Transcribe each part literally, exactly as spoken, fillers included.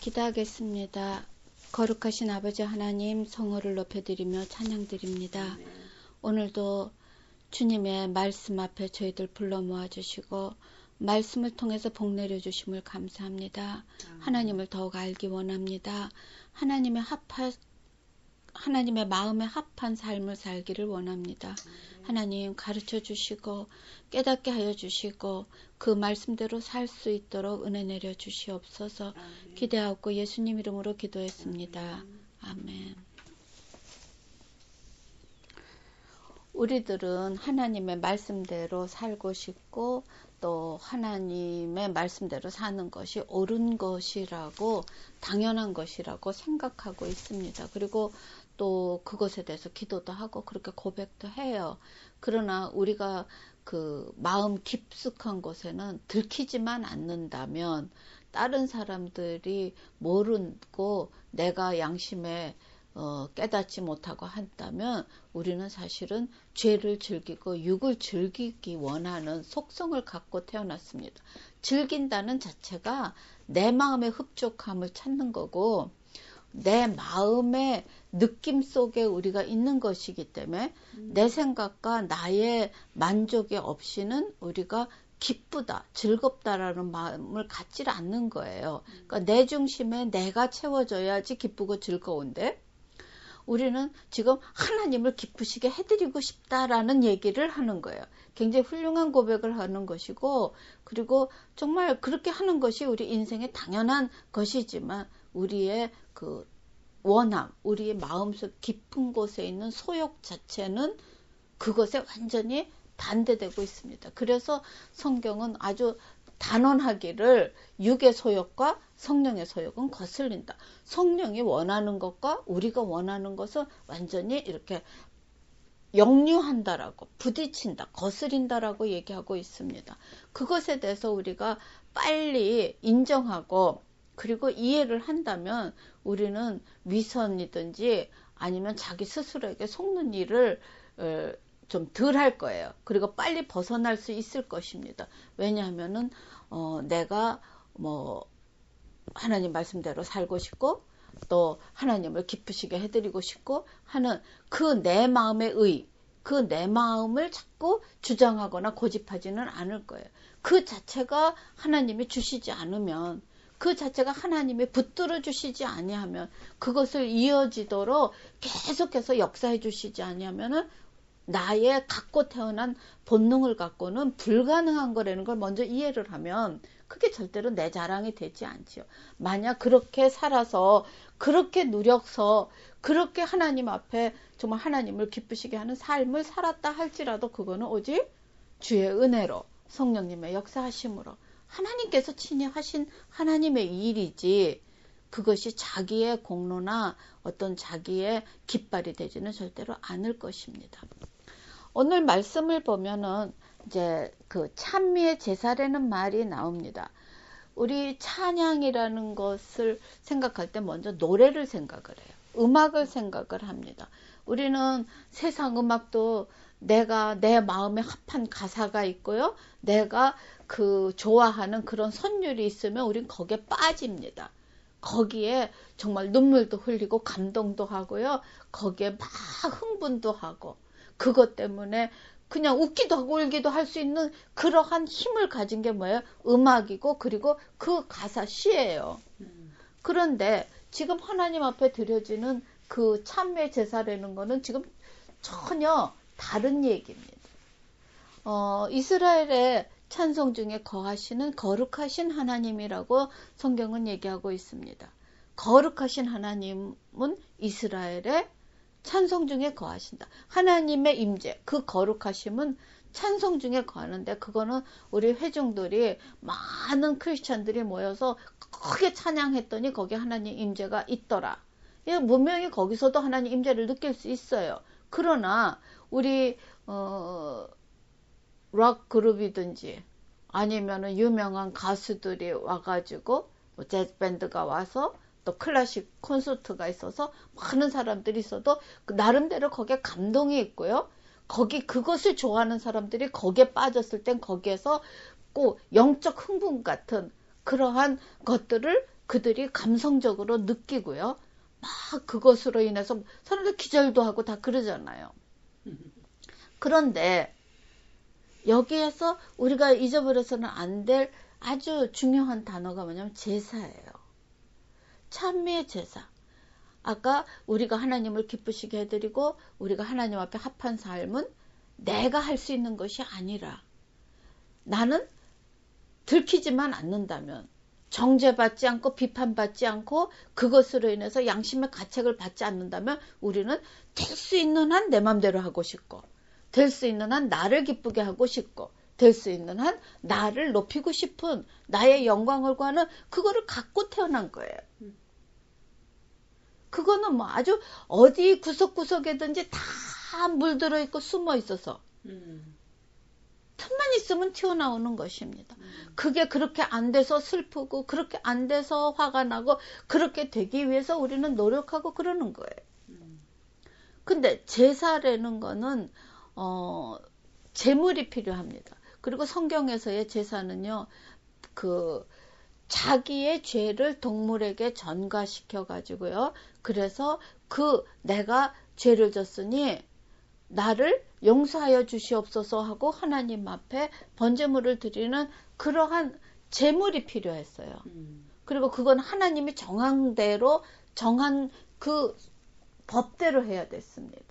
기도하겠습니다. 거룩하신 아버지 하나님, 성호를 높여드리며 찬양드립니다. 네. 오늘도 주님의 말씀 앞에 저희들 불러 모아주시고 말씀을 통해서 복 내려주심을 감사합니다. 아. 하나님을 더욱 알기 원합니다. 하나님의 합한 하나님의 마음에 합한 삶을 살기를 원합니다. 하나님 가르쳐 주시고 깨닫게 하여 주시고 그 말씀대로 살 수 있도록 은혜 내려 주시옵소서. 기대하고 예수님 이름으로 기도했습니다. 아멘. 우리들은 하나님의 말씀대로 살고 싶고 또 하나님의 말씀대로 사는 것이 옳은 것이라고 당연한 것이라고 생각하고 있습니다. 그리고 또 그것에 대해서 기도도 하고 그렇게 고백도 해요. 그러나 우리가 그 마음 깊숙한 곳에는 들키지만 않는다면 다른 사람들이 모르고 내가 양심에 어, 깨닫지 못하고 한다면 우리는 사실은 죄를 즐기고 육을 즐기기 원하는 속성을 갖고 태어났습니다. 즐긴다는 자체가 내 마음의 흡족함을 찾는 거고 내 마음의 느낌 속에 우리가 있는 것이기 때문에 음. 내 생각과 나의 만족이 없이는 우리가 기쁘다, 즐겁다라는 마음을 갖지 않는 거예요. 그러니까 내 중심에 내가 채워져야지 기쁘고 즐거운데 우리는 지금 하나님을 기쁘시게 해드리고 싶다라는 얘기를 하는 거예요. 굉장히 훌륭한 고백을 하는 것이고 그리고 정말 그렇게 하는 것이 우리 인생의 당연한 것이지만 우리의 그 원함, 우리의 마음속 깊은 곳에 있는 소욕 자체는 그것에 완전히 반대되고 있습니다. 그래서 성경은 아주 단언하기를 육의 소욕과 성령의 소욕은 거슬린다. 성령이 원하는 것과 우리가 원하는 것은 완전히 이렇게 역류한다라고, 부딪힌다, 거스린다라고 얘기하고 있습니다. 그것에 대해서 우리가 빨리 인정하고 그리고 이해를 한다면 우리는 위선이든지 아니면 자기 스스로에게 속는 일을 좀 덜 할 거예요. 그리고 빨리 벗어날 수 있을 것입니다. 왜냐하면은 어, 내가 뭐 하나님 말씀대로 살고 싶고 또 하나님을 기쁘시게 해드리고 싶고 하는 그 내 마음의 의, 그 내 마음을 자꾸 주장하거나 고집하지는 않을 거예요. 그 자체가 하나님이 주시지 않으면 그 자체가 하나님이 붙들어 주시지 아니하면 그것을 이어지도록 계속해서 역사해 주시지 아니하면은 나의 갖고 태어난 본능을 갖고는 불가능한 거라는 걸 먼저 이해를 하면 그게 절대로 내 자랑이 되지 않지요. 만약 그렇게 살아서 그렇게 누려서 그렇게 하나님 앞에 정말 하나님을 기쁘시게 하는 삶을 살았다 할지라도 그거는 오직 주의 은혜로 성령님의 역사하심으로 하나님께서 친히 하신 하나님의 일이지 그것이 자기의 공로나 어떤 자기의 깃발이 되지는 절대로 않을 것입니다. 오늘 말씀을 보면은 이제 그 찬미의 제사라는 말이 나옵니다. 우리 찬양이라는 것을 생각할 때 먼저 노래를 생각을 해요. 음악을 생각을 합니다. 우리는 세상 음악도 내가 내 마음에 합한 가사가 있고요. 내가 그 좋아하는 그런 선율이 있으면 우린 거기에 빠집니다. 거기에 정말 눈물도 흘리고 감동도 하고요. 거기에 막 흥분도 하고 그것 때문에 그냥 웃기도 하고 울기도 할 수 있는 그러한 힘을 가진 게 뭐예요? 음악이고 그리고 그 가사 시예요. 음. 그런데 지금 하나님 앞에 드려지는 그 찬미 제사라는 거는 지금 전혀 다른 얘기입니다. 어, 이스라엘의 찬송 중에 거하시는 거룩하신 하나님이라고 성경은 얘기하고 있습니다. 거룩하신 하나님은 이스라엘의 찬송 중에 거하신다. 하나님의 임재, 그 거룩하심은 찬송 중에 거하는데 그거는 우리 회중들이 많은 크리스찬들이 모여서 크게 찬양했더니 거기에 하나님 임재가 있더라. 분명히 거기서도 하나님 임재를 느낄 수 있어요. 그러나 우리 어, 락 그룹이든지 아니면은 유명한 가수들이 와가지고 뭐 재즈 밴드가 와서 또 클래식 콘서트가 있어서 많은 사람들이 있어도 그 나름대로 거기에 감동이 있고요. 거기 그것을 좋아하는 사람들이 거기에 빠졌을 땐 거기에서 꼭 영적 흥분 같은 그러한 것들을 그들이 감성적으로 느끼고요. 막 그것으로 인해서 사람들 기절도 하고 다 그러잖아요. 그런데 여기에서 우리가 잊어버려서는 안 될 아주 중요한 단어가 뭐냐면 제사예요. 찬미의 제사. 아까 우리가 하나님을 기쁘시게 해드리고 우리가 하나님 앞에 합한 삶은 내가 할 수 있는 것이 아니라 나는 들키지만 않는다면 정죄받지 않고 비판받지 않고 그것으로 인해서 양심의 가책을 받지 않는다면 우리는 될 수 있는 한 내 맘대로 하고 싶고 될 수 있는 한 나를 기쁘게 하고 싶고 될 수 있는 한 나를 높이고 싶은 나의 영광을 구하는 그거를 갖고 태어난 거예요. 그거는 뭐 아주 어디 구석구석에든지 다 물들어 있고 숨어 있어서 음. 틈만 있으면 튀어나오는 것입니다. 음. 그게 그렇게 안 돼서 슬프고 그렇게 안 돼서 화가 나고 그렇게 되기 위해서 우리는 노력하고 그러는 거예요. 음. 근데 제사라는 거는 어, 제물이 필요합니다. 그리고 성경에서의 제사는요. 그 자기의 죄를 동물에게 전가시켜 가지고요. 그래서 그 내가 죄를 졌으니 나를 용서하여 주시옵소서 하고 하나님 앞에 번제물을 드리는 그러한 제물이 필요했어요. 음. 그리고 그건 하나님이 정한 대로 정한 그 법대로 해야 됐습니다.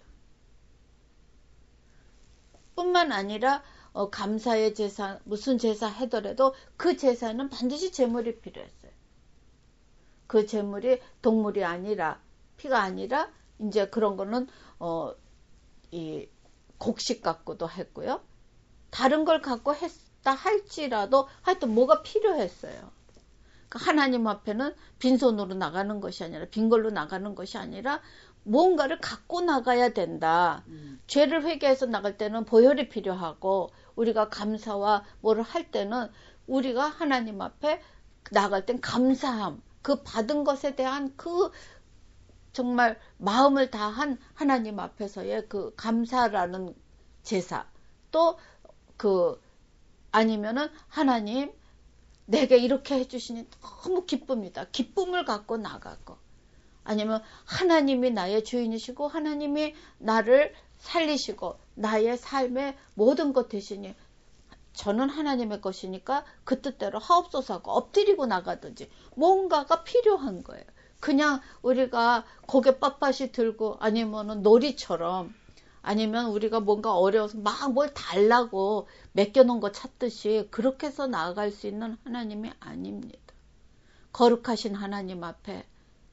뿐만 아니라 어, 감사의 제사, 무슨 제사 하더라도 그 제사는 반드시 제물이 필요했어요. 그 제물이 동물이 아니라, 피가 아니라, 이제 그런 거는, 어, 이, 곡식 갖고도 했고요. 다른 걸 갖고 했다 할지라도 하여튼 뭐가 필요했어요. 하나님 앞에는 빈손으로 나가는 것이 아니라, 빈 걸로 나가는 것이 아니라, 무언가를 갖고 나가야 된다. 음. 죄를 회개해서 나갈 때는 보혈이 필요하고 우리가 감사와 뭐를 할 때는 우리가 하나님 앞에 나갈 땐 감사함, 그 받은 것에 대한 그 정말 마음을 다한 하나님 앞에서의 그 감사라는 제사, 또 그 아니면은 하나님 내게 이렇게 해주시니 너무 기쁩니다. 기쁨을 갖고 나가고 아니면 하나님이 나의 주인이시고 하나님이 나를 살리시고 나의 삶의 모든 것 대신에 저는 하나님의 것이니까 그 뜻대로 하옵소서 하고 엎드리고 나가든지 뭔가가 필요한 거예요. 그냥 우리가 고개 빳빳이 들고 아니면은 놀이처럼 아니면 우리가 뭔가 어려워서 막 뭘 달라고 맡겨놓은 거 찾듯이 그렇게 해서 나아갈 수 있는 하나님이 아닙니다. 거룩하신 하나님 앞에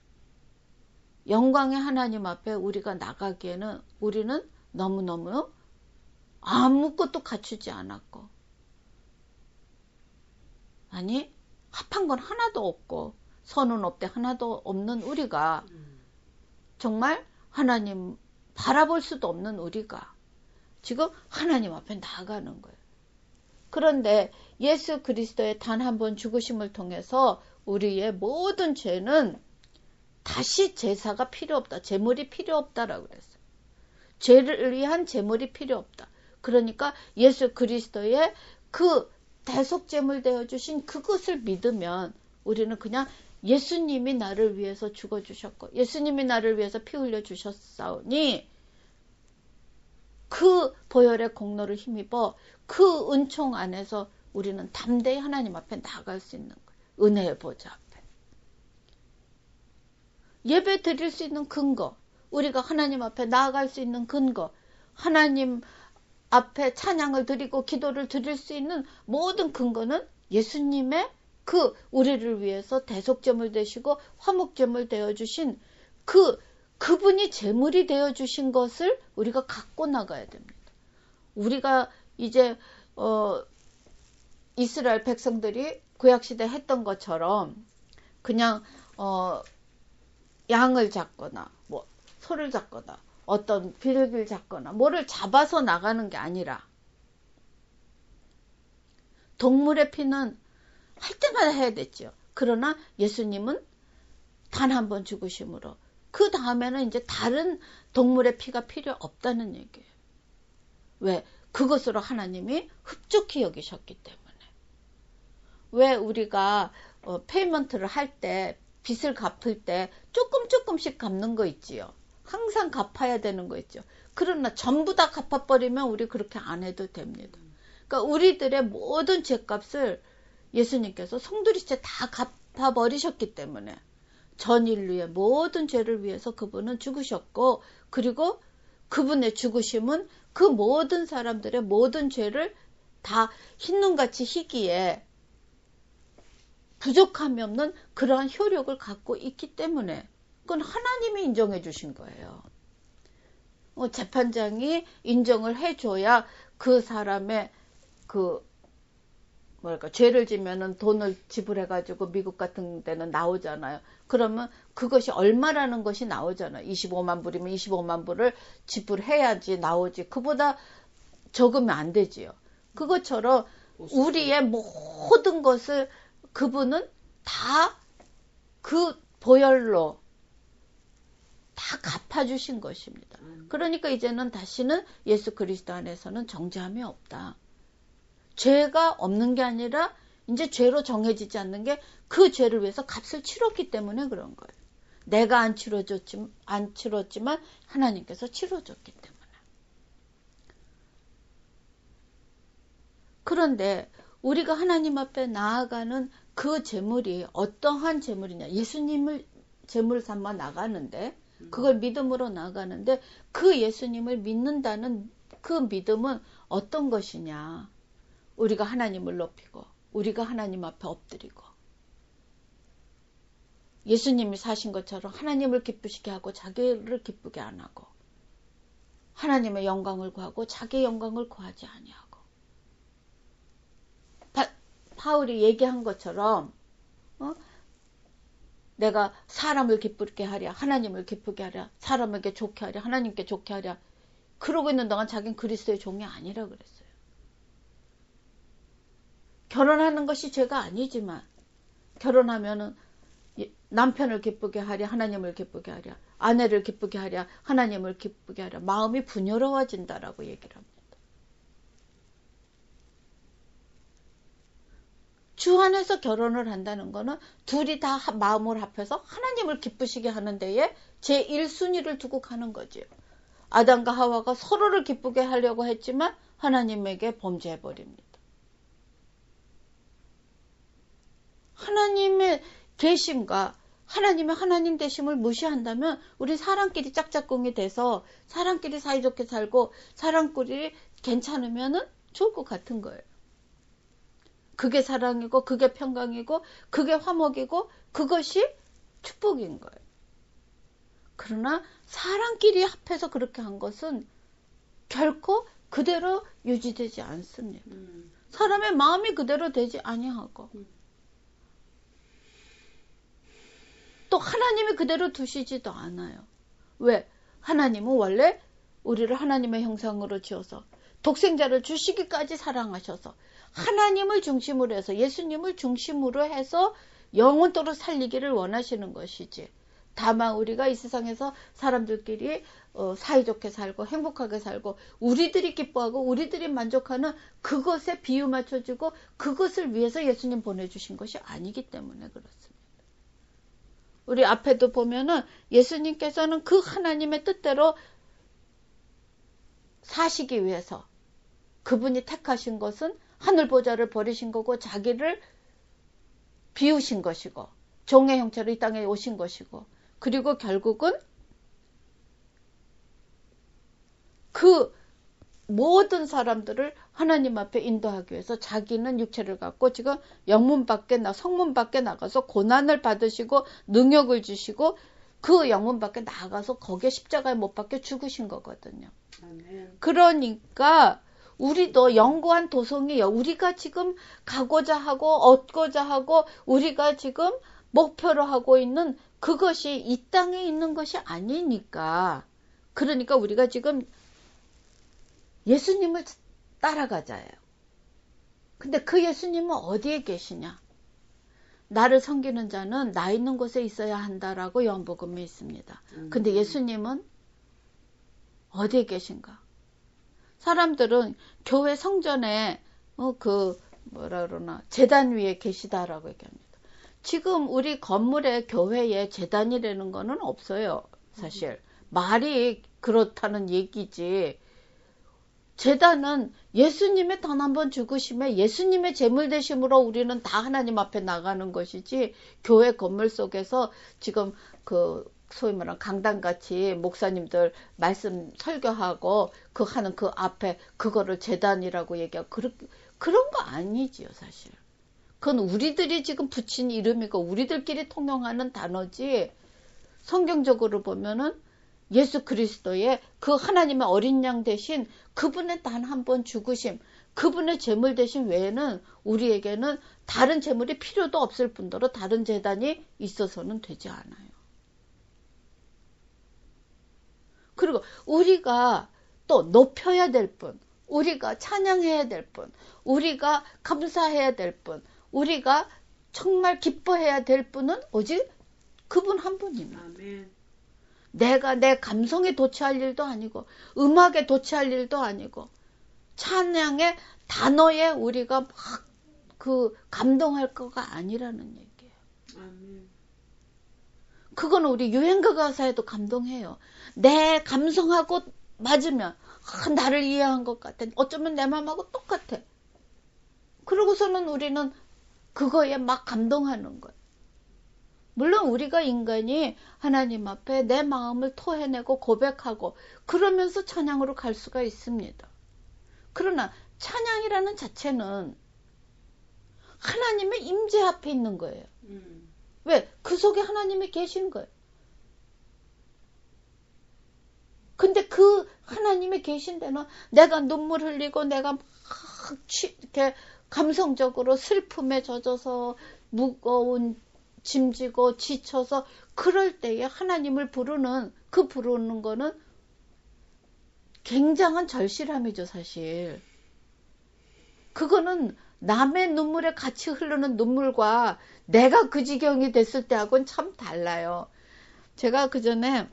영광의 하나님 앞에 우리가 나가기에는 우리는 너무너무 아무것도 갖추지 않았고 아니 합한 건 하나도 없고 선은 없대 하나도 없는 우리가 정말 하나님 바라볼 수도 없는 우리가 지금 하나님 앞에 나아가는 거예요. 그런데 예수 그리스도의 단 한 번 죽으심을 통해서 우리의 모든 죄는 다시 제사가 필요 없다. 제물이 필요 없다라고 그랬어요. 죄를 위한 제물이 필요 없다. 그러니까 예수 그리스도의 그 대속제물 되어주신 그것을 믿으면 우리는 그냥 예수님이 나를 위해서 죽어주셨고 예수님이 나를 위해서 피 흘려주셨사오니 그 보혈의 공로를 힘입어 그 은총 안에서 우리는 담대히 하나님 앞에 나아갈 수 있는 거예요. 은혜의 보좌 앞에. 예배 드릴 수 있는 근거, 우리가 하나님 앞에 나아갈 수 있는 근거, 하나님 앞에 찬양을 드리고 기도를 드릴 수 있는 모든 근거는 예수님의 그 우리를 위해서 대속제물 되시고 화목제물 되어주신 그 그분이 제물이 되어주신 것을 우리가 갖고 나가야 됩니다. 우리가 이제 어, 이스라엘 백성들이 구약시대 했던 것처럼 그냥 어, 양을 잡거나 뭐 소를 잡거나 어떤 비둘기를 잡거나 뭐를 잡아서 나가는 게 아니라 동물의 피는 할 때마다 해야 됐죠. 그러나 예수님은 단 한 번 죽으심으로 그 다음에는 이제 다른 동물의 피가 필요 없다는 얘기예요. 왜? 그것으로 하나님이 흡족히 여기셨기 때문에. 왜 우리가 어, 페이먼트를 할 때, 빚을 갚을 때 조금 조금씩 갚는 거 있지요. 항상 갚아야 되는 거 있죠. 그러나 전부 다 갚아버리면 우리 그렇게 안 해도 됩니다. 그러니까 우리들의 모든 죄값을 예수님께서 송두리째 다 갚아버리셨기 때문에 전 인류의 모든 죄를 위해서 그분은 죽으셨고, 그리고 그분의 죽으심은 그 모든 사람들의 모든 죄를 다 흰눈같이 희기에 부족함이 없는 그러한 효력을 갖고 있기 때문에 그건 하나님이 인정해 주신 거예요. 어, 재판장이 인정을 해줘야 그 사람의 그 뭐랄까 죄를 지면은 돈을 지불해가지고 미국 같은 데는 나오잖아요. 그러면 그것이 얼마라는 것이 나오잖아요. 이십오만 불이면 이십오만 불을 지불해야지 나오지. 그보다 적으면 안 되지요. 그것처럼 우리의 모든 것을 그분은 다 그 보혈로 다 갚아주신 것입니다. 그러니까 이제는 다시는 예수 그리스도 안에서는 정죄함이 없다. 죄가 없는 게 아니라 이제 죄로 정해지지 않는 게 그 죄를 위해서 값을 치렀기 때문에 그런 거예요. 내가 안 치러줬지, 안 치렀지만 하나님께서 치러줬기 때문에. 그런데 우리가 하나님 앞에 나아가는 그 제물이 어떠한 제물이냐. 예수님을 제물 삼아 나가는데, 그걸 믿음으로 나가는데, 그 예수님을 믿는다는 그 믿음은 어떤 것이냐. 우리가 하나님을 높이고, 우리가 하나님 앞에 엎드리고, 예수님이 사신 것처럼 하나님을 기쁘시게 하고 자기를 기쁘게 안 하고, 하나님의 영광을 구하고 자기의 영광을 구하지 아니하고, 바, 바울이 얘기한 것처럼 어? 내가 사람을 기쁘게 하랴, 하나님을 기쁘게 하랴, 사람에게 좋게 하랴, 하나님께 좋게 하랴, 그러고 있는 동안 자기는 그리스도의 종이 아니라 그랬어요. 결혼하는 것이 죄가 아니지만 결혼하면은 남편을 기쁘게 하랴, 하나님을 기쁘게 하랴, 아내를 기쁘게 하랴, 하나님을 기쁘게 하랴, 마음이 분여로워진다라고 얘기를 합니다. 주 안에서 결혼을 한다는 거는 둘이 다 마음을 합해서 하나님을 기쁘시게 하는 데에 제일 순위를 두고 가는 거지요. 아담과 하와가 서로를 기쁘게 하려고 했지만 하나님에게 범죄해버립니다. 하나님의 계심과 하나님의 하나님 되심을 무시한다면 우리 사람끼리 짝짝꿍이 돼서 사람끼리 사이좋게 살고 사람끼리 괜찮으면 좋을 것 같은 거예요. 그게 사랑이고 그게 평강이고 그게 화목이고 그것이 축복인 거예요. 그러나 사람끼리 합해서 그렇게 한 것은 결코 그대로 유지되지 않습니다. 음. 사람의 마음이 그대로 되지 아니하고 음. 또 하나님이 그대로 두시지도 않아요. 왜? 하나님은 원래 우리를 하나님의 형상으로 지어서 독생자를 주시기까지 사랑하셔서 하나님을 중심으로 해서 예수님을 중심으로 해서 영원토록 살리기를 원하시는 것이지. 다만 우리가 이 세상에서 사람들끼리 어, 사이좋게 살고 행복하게 살고 우리들이 기뻐하고 우리들이 만족하는 그것에 비유 맞춰주고 그것을 위해서 예수님 보내주신 것이 아니기 때문에 그렇습니다. 우리 앞에도 보면은 예수님께서는 그 하나님의 뜻대로 사시기 위해서 그분이 택하신 것은 하늘 보좌를 버리신 거고 자기를 비우신 것이고 종의 형체로 이 땅에 오신 것이고 그리고 결국은 그 모든 사람들을 하나님 앞에 인도하기 위해서 자기는 육체를 갖고 지금 영문 밖에 나 성문 밖에 나가서 고난을 받으시고 능욕을 주시고 그 영문 밖에 나가서 거기에 십자가에 못 박혀 죽으신 거거든요. 아멘. 그러니까 우리도 영구한 도성이요. 우리가 지금 가고자 하고 얻고자 하고 우리가 지금 목표로 하고 있는 그것이 이 땅에 있는 것이 아니니까. 그러니까 우리가 지금 예수님을 따라가자예요. 근데 그 예수님은 어디에 계시냐? 나를 섬기는 자는 나 있는 곳에 있어야 한다라고 요한복음에 있습니다. 근데 예수님은 어디에 계신가? 사람들은 교회 성전에 어, 그 뭐라 그러나 제단 위에 계시다라고 얘기합니다. 지금 우리 건물에 교회에 제단이라는 거는 없어요. 사실. 음. 말이 그렇다는 얘기지. 제단은 예수님의 단 한 번 죽으심에 예수님의 제물 되심으로 우리는 다 하나님 앞에 나가는 것이지, 교회 건물 속에서 지금 그 소위 말하는 강당같이 목사님들 말씀 설교하고 그 하는 그 앞에 그거를 제단이라고 얘기하고 그런, 그런 거 아니지요, 사실. 그건 우리들이 지금 붙인 이름이고 우리들끼리 통용하는 단어지, 성경적으로 보면은 예수 그리스도의 그 하나님의 어린 양 대신 그분의 단 한 번 죽으심, 그분의 제물 대신 외에는 우리에게는 다른 제물이 필요도 없을 뿐더러 다른 제단이 있어서는 되지 않아요. 그리고 우리가 또 높여야 될 분, 우리가 찬양해야 될 분, 우리가 감사해야 될 분, 우리가 정말 기뻐해야 될 분은 오직 그분 한 분입니다. 아멘. 내가 내 감성에 도취할 일도 아니고 음악에 도취할 일도 아니고 찬양의 단어에 우리가 막 그 감동할 거가 아니라는 얘기예요. 아멘. 그거는 우리 유행가 가사에도 감동해요. 내 감성하고 맞으면 아, 나를 이해한 것 같아. 어쩌면 내 마음하고 똑같아. 그러고서는 우리는 그거에 막 감동하는 거예요. 물론 우리가 인간이 하나님 앞에 내 마음을 토해내고 고백하고 그러면서 찬양으로 갈 수가 있습니다. 그러나 찬양이라는 자체는 하나님의 임재 앞에 있는 거예요. 음. 왜? 그 속에 하나님이 계신 거예요. 근데 그 하나님이 계신 데는 내가 눈물 흘리고 내가 막 이렇게 감성적으로 슬픔에 젖어서 무거운 짐지고 지쳐서 그럴 때에 하나님을 부르는, 그 부르는 거는 굉장한 절실함이죠, 사실. 그거는 남의 눈물에 같이 흐르는 눈물과 내가 그 지경이 됐을 때하고는 참 달라요. 제가 그 전에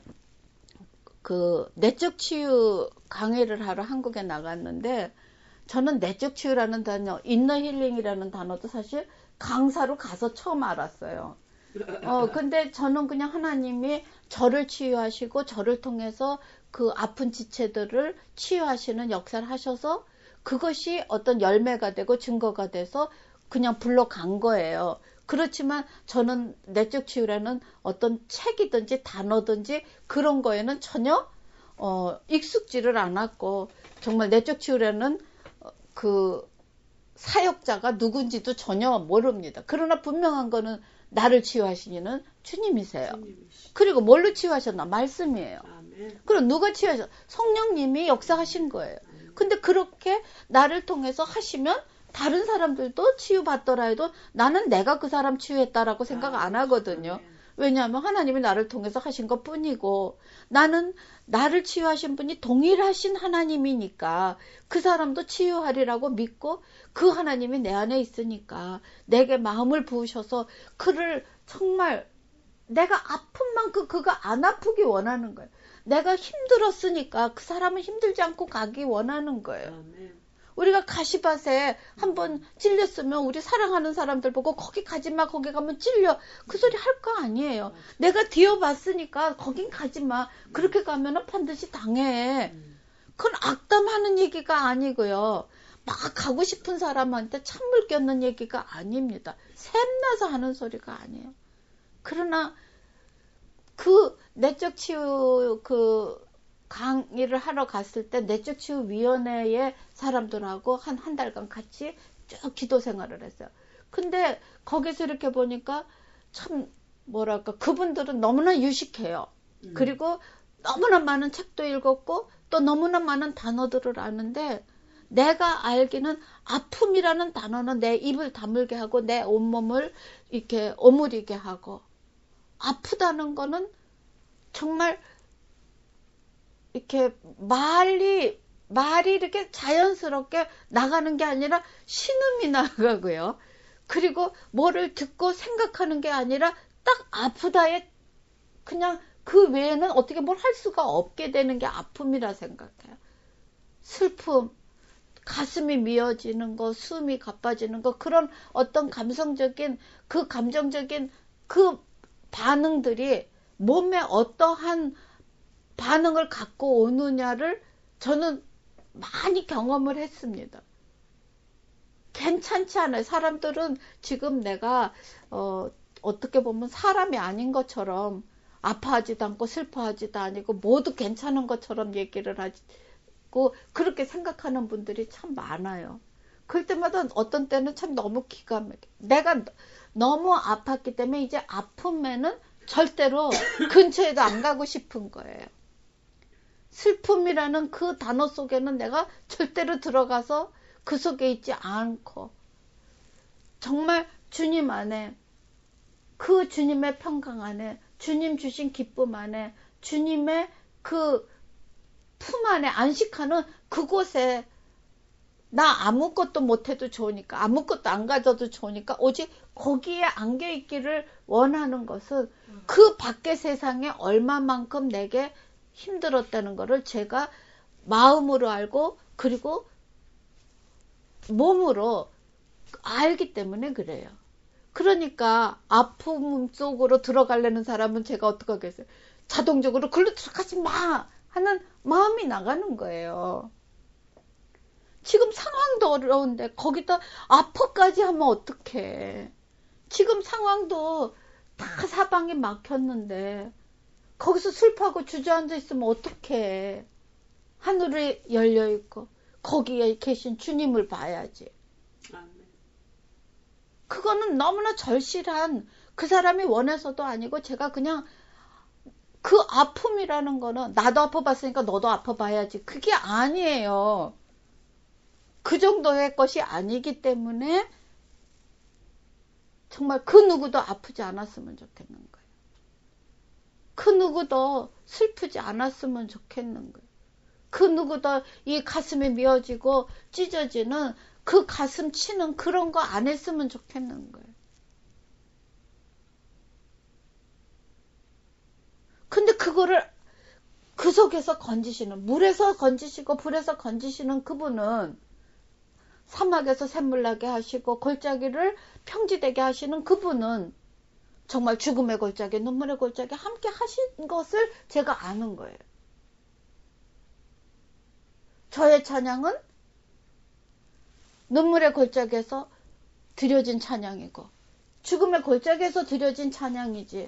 그 내적 치유 강의를 하러 한국에 나갔는데, 저는 내적 치유라는 단어, 인너 힐링이라는 단어도 사실 강사로 가서 처음 알았어요. 어, 근데 저는 그냥 하나님이 저를 치유하시고 저를 통해서 그 아픈 지체들을 치유하시는 역사를 하셔서 그것이 어떤 열매가 되고 증거가 돼서 그냥 불러간 거예요. 그렇지만 저는 내적 치유라는 어떤 책이든지 단어든지 그런 거에는 전혀 어, 익숙지를 않았고, 정말 내적 치유라는 그 사역자가 누군지도 전혀 모릅니다. 그러나 분명한 거는 나를 치유하시니는 주님이세요. 주님이시. 그리고 뭘로 치유하셨나? 말씀이에요. 아멘. 그럼 누가 치유하셨나? 성령님이 역사하신 거예요. 아멘. 근데 그렇게 나를 통해서 하시면 다른 사람들도 치유받더라 해도 나는 내가 그 사람 치유했다라고 생각 안 하거든요. 아멘. 왜냐하면 하나님이 나를 통해서 하신 것 뿐이고, 나는 나를 치유하신 분이 동일하신 하나님이니까 그 사람도 치유하리라고 믿고 그 하나님이 내 안에 있으니까 내게 마음을 부으셔서 그를 정말 내가 아픈 만큼 그가 안 아프기 원하는 거예요. 내가 힘들었으니까 그 사람은 힘들지 않고 가기 원하는 거예요. 아멘. 우리가 가시밭에 한번 찔렸으면 우리 사랑하는 사람들 보고 거기 가지마, 거기 가면 찔려, 그 소리 할 거 아니에요. 내가 뒤어봤으니까 거긴 가지마, 그렇게 가면 반드시 당해. 그건 악담하는 얘기가 아니고요, 막 가고 싶은 사람한테 찬물 껴는 얘기가 아닙니다. 샘나서 하는 소리가 아니에요. 그러나 그 내적 치유 그 강의를 하러 갔을 때 내적 치유 위원회의 사람들하고 한 한 달간 같이 쭉 기도 생활을 했어요. 근데 거기서 이렇게 보니까 참 뭐랄까, 그분들은 너무나 유식해요. 음. 그리고 너무나 많은 책도 읽었고 또 너무나 많은 단어들을 아는데, 내가 알기는 아픔이라는 단어는 내 입을 다물게 하고 내 온몸을 이렇게 오므리게 하고, 아프다는 거는 정말 이렇게 말이, 말이 이렇게 자연스럽게 나가는 게 아니라 신음이 나가고요. 그리고 뭐를 듣고 생각하는 게 아니라 딱 아프다에 그냥 그 외에는 어떻게 뭘 할 수가 없게 되는 게 아픔이라 생각해요. 슬픔, 가슴이 미어지는 거, 숨이 가빠지는 거, 그런 어떤 감성적인, 그 감정적인 그 반응들이 몸에 어떠한 반응을 갖고 오느냐를 저는 많이 경험을 했습니다. 괜찮지 않아요. 사람들은 지금 내가 어, 어떻게 보면 사람이 아닌 것처럼 아파하지도 않고 슬퍼하지도 아니고 모두 괜찮은 것처럼 얘기를 하고 그렇게 생각하는 분들이 참 많아요. 그럴 때마다 어떤 때는 참 너무 기가 막혀. 내가 너무 아팠기 때문에 이제 아픔에는 절대로 근처에도 안 가고 싶은 거예요. 슬픔이라는 그 단어 속에는 내가 절대로 들어가서 그 속에 있지 않고 정말 주님 안에, 그 주님의 평강 안에, 주님 주신 기쁨 안에, 주님의 그 품 안에 안식하는 그곳에 나 아무것도 못해도 좋으니까, 아무것도 안 가져도 좋으니까 오직 거기에 안겨 있기를 원하는 것은 그 밖의 세상에 얼마만큼 내게 힘들었다는 것을 제가 마음으로 알고 그리고 몸으로 알기 때문에 그래요. 그러니까 아픔 속으로 들어가려는 사람은 제가 어떻게 하겠어요? 자동적으로 글로 들어가지 마 하는 마음이 나가는 거예요. 지금 상황도 어려운데 거기다 아파까지 하면 어떡해. 지금 상황도 다 사방이 막혔는데 거기서 슬퍼하고 주저앉아 있으면 어떡해. 하늘이 열려있고 거기에 계신 주님을 봐야지. 그거는 너무나 절실한, 그 사람이 원해서도 아니고 제가 그냥 그 아픔이라는 거는 나도 아파봤으니까 너도 아파봐야지. 그게 아니에요. 그 정도의 것이 아니기 때문에 정말 그 누구도 아프지 않았으면 좋겠는 거예요. 그 누구도 슬프지 않았으면 좋겠는 거예요. 그 누구도 이 가슴이 미어지고 찢어지는 그 가슴 치는 그런 거 안 했으면 좋겠는 거예요. 근데 그거를 그 속에서 건지시는, 물에서 건지시고 불에서 건지시는 그분은, 사막에서 샘물 나게 하시고 골짜기를 평지되게 하시는 그분은 정말 죽음의 골짜기, 눈물의 골짜기 함께 하신 것을 제가 아는 거예요. 저의 찬양은 눈물의 골짜기에서 드려진 찬양이고 죽음의 골짜기에서 드려진 찬양이지,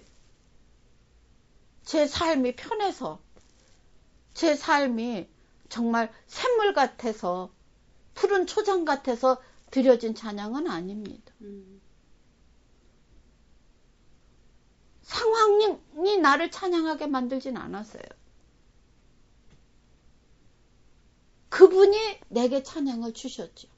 제 삶이 편해서, 제 삶이 정말 샘물 같아서 푸른 초장 같아서 드려진 찬양은 아닙니다. 음. 상황이 나를 찬양하게 만들진 않았어요. 그분이 내게 찬양을 주셨죠.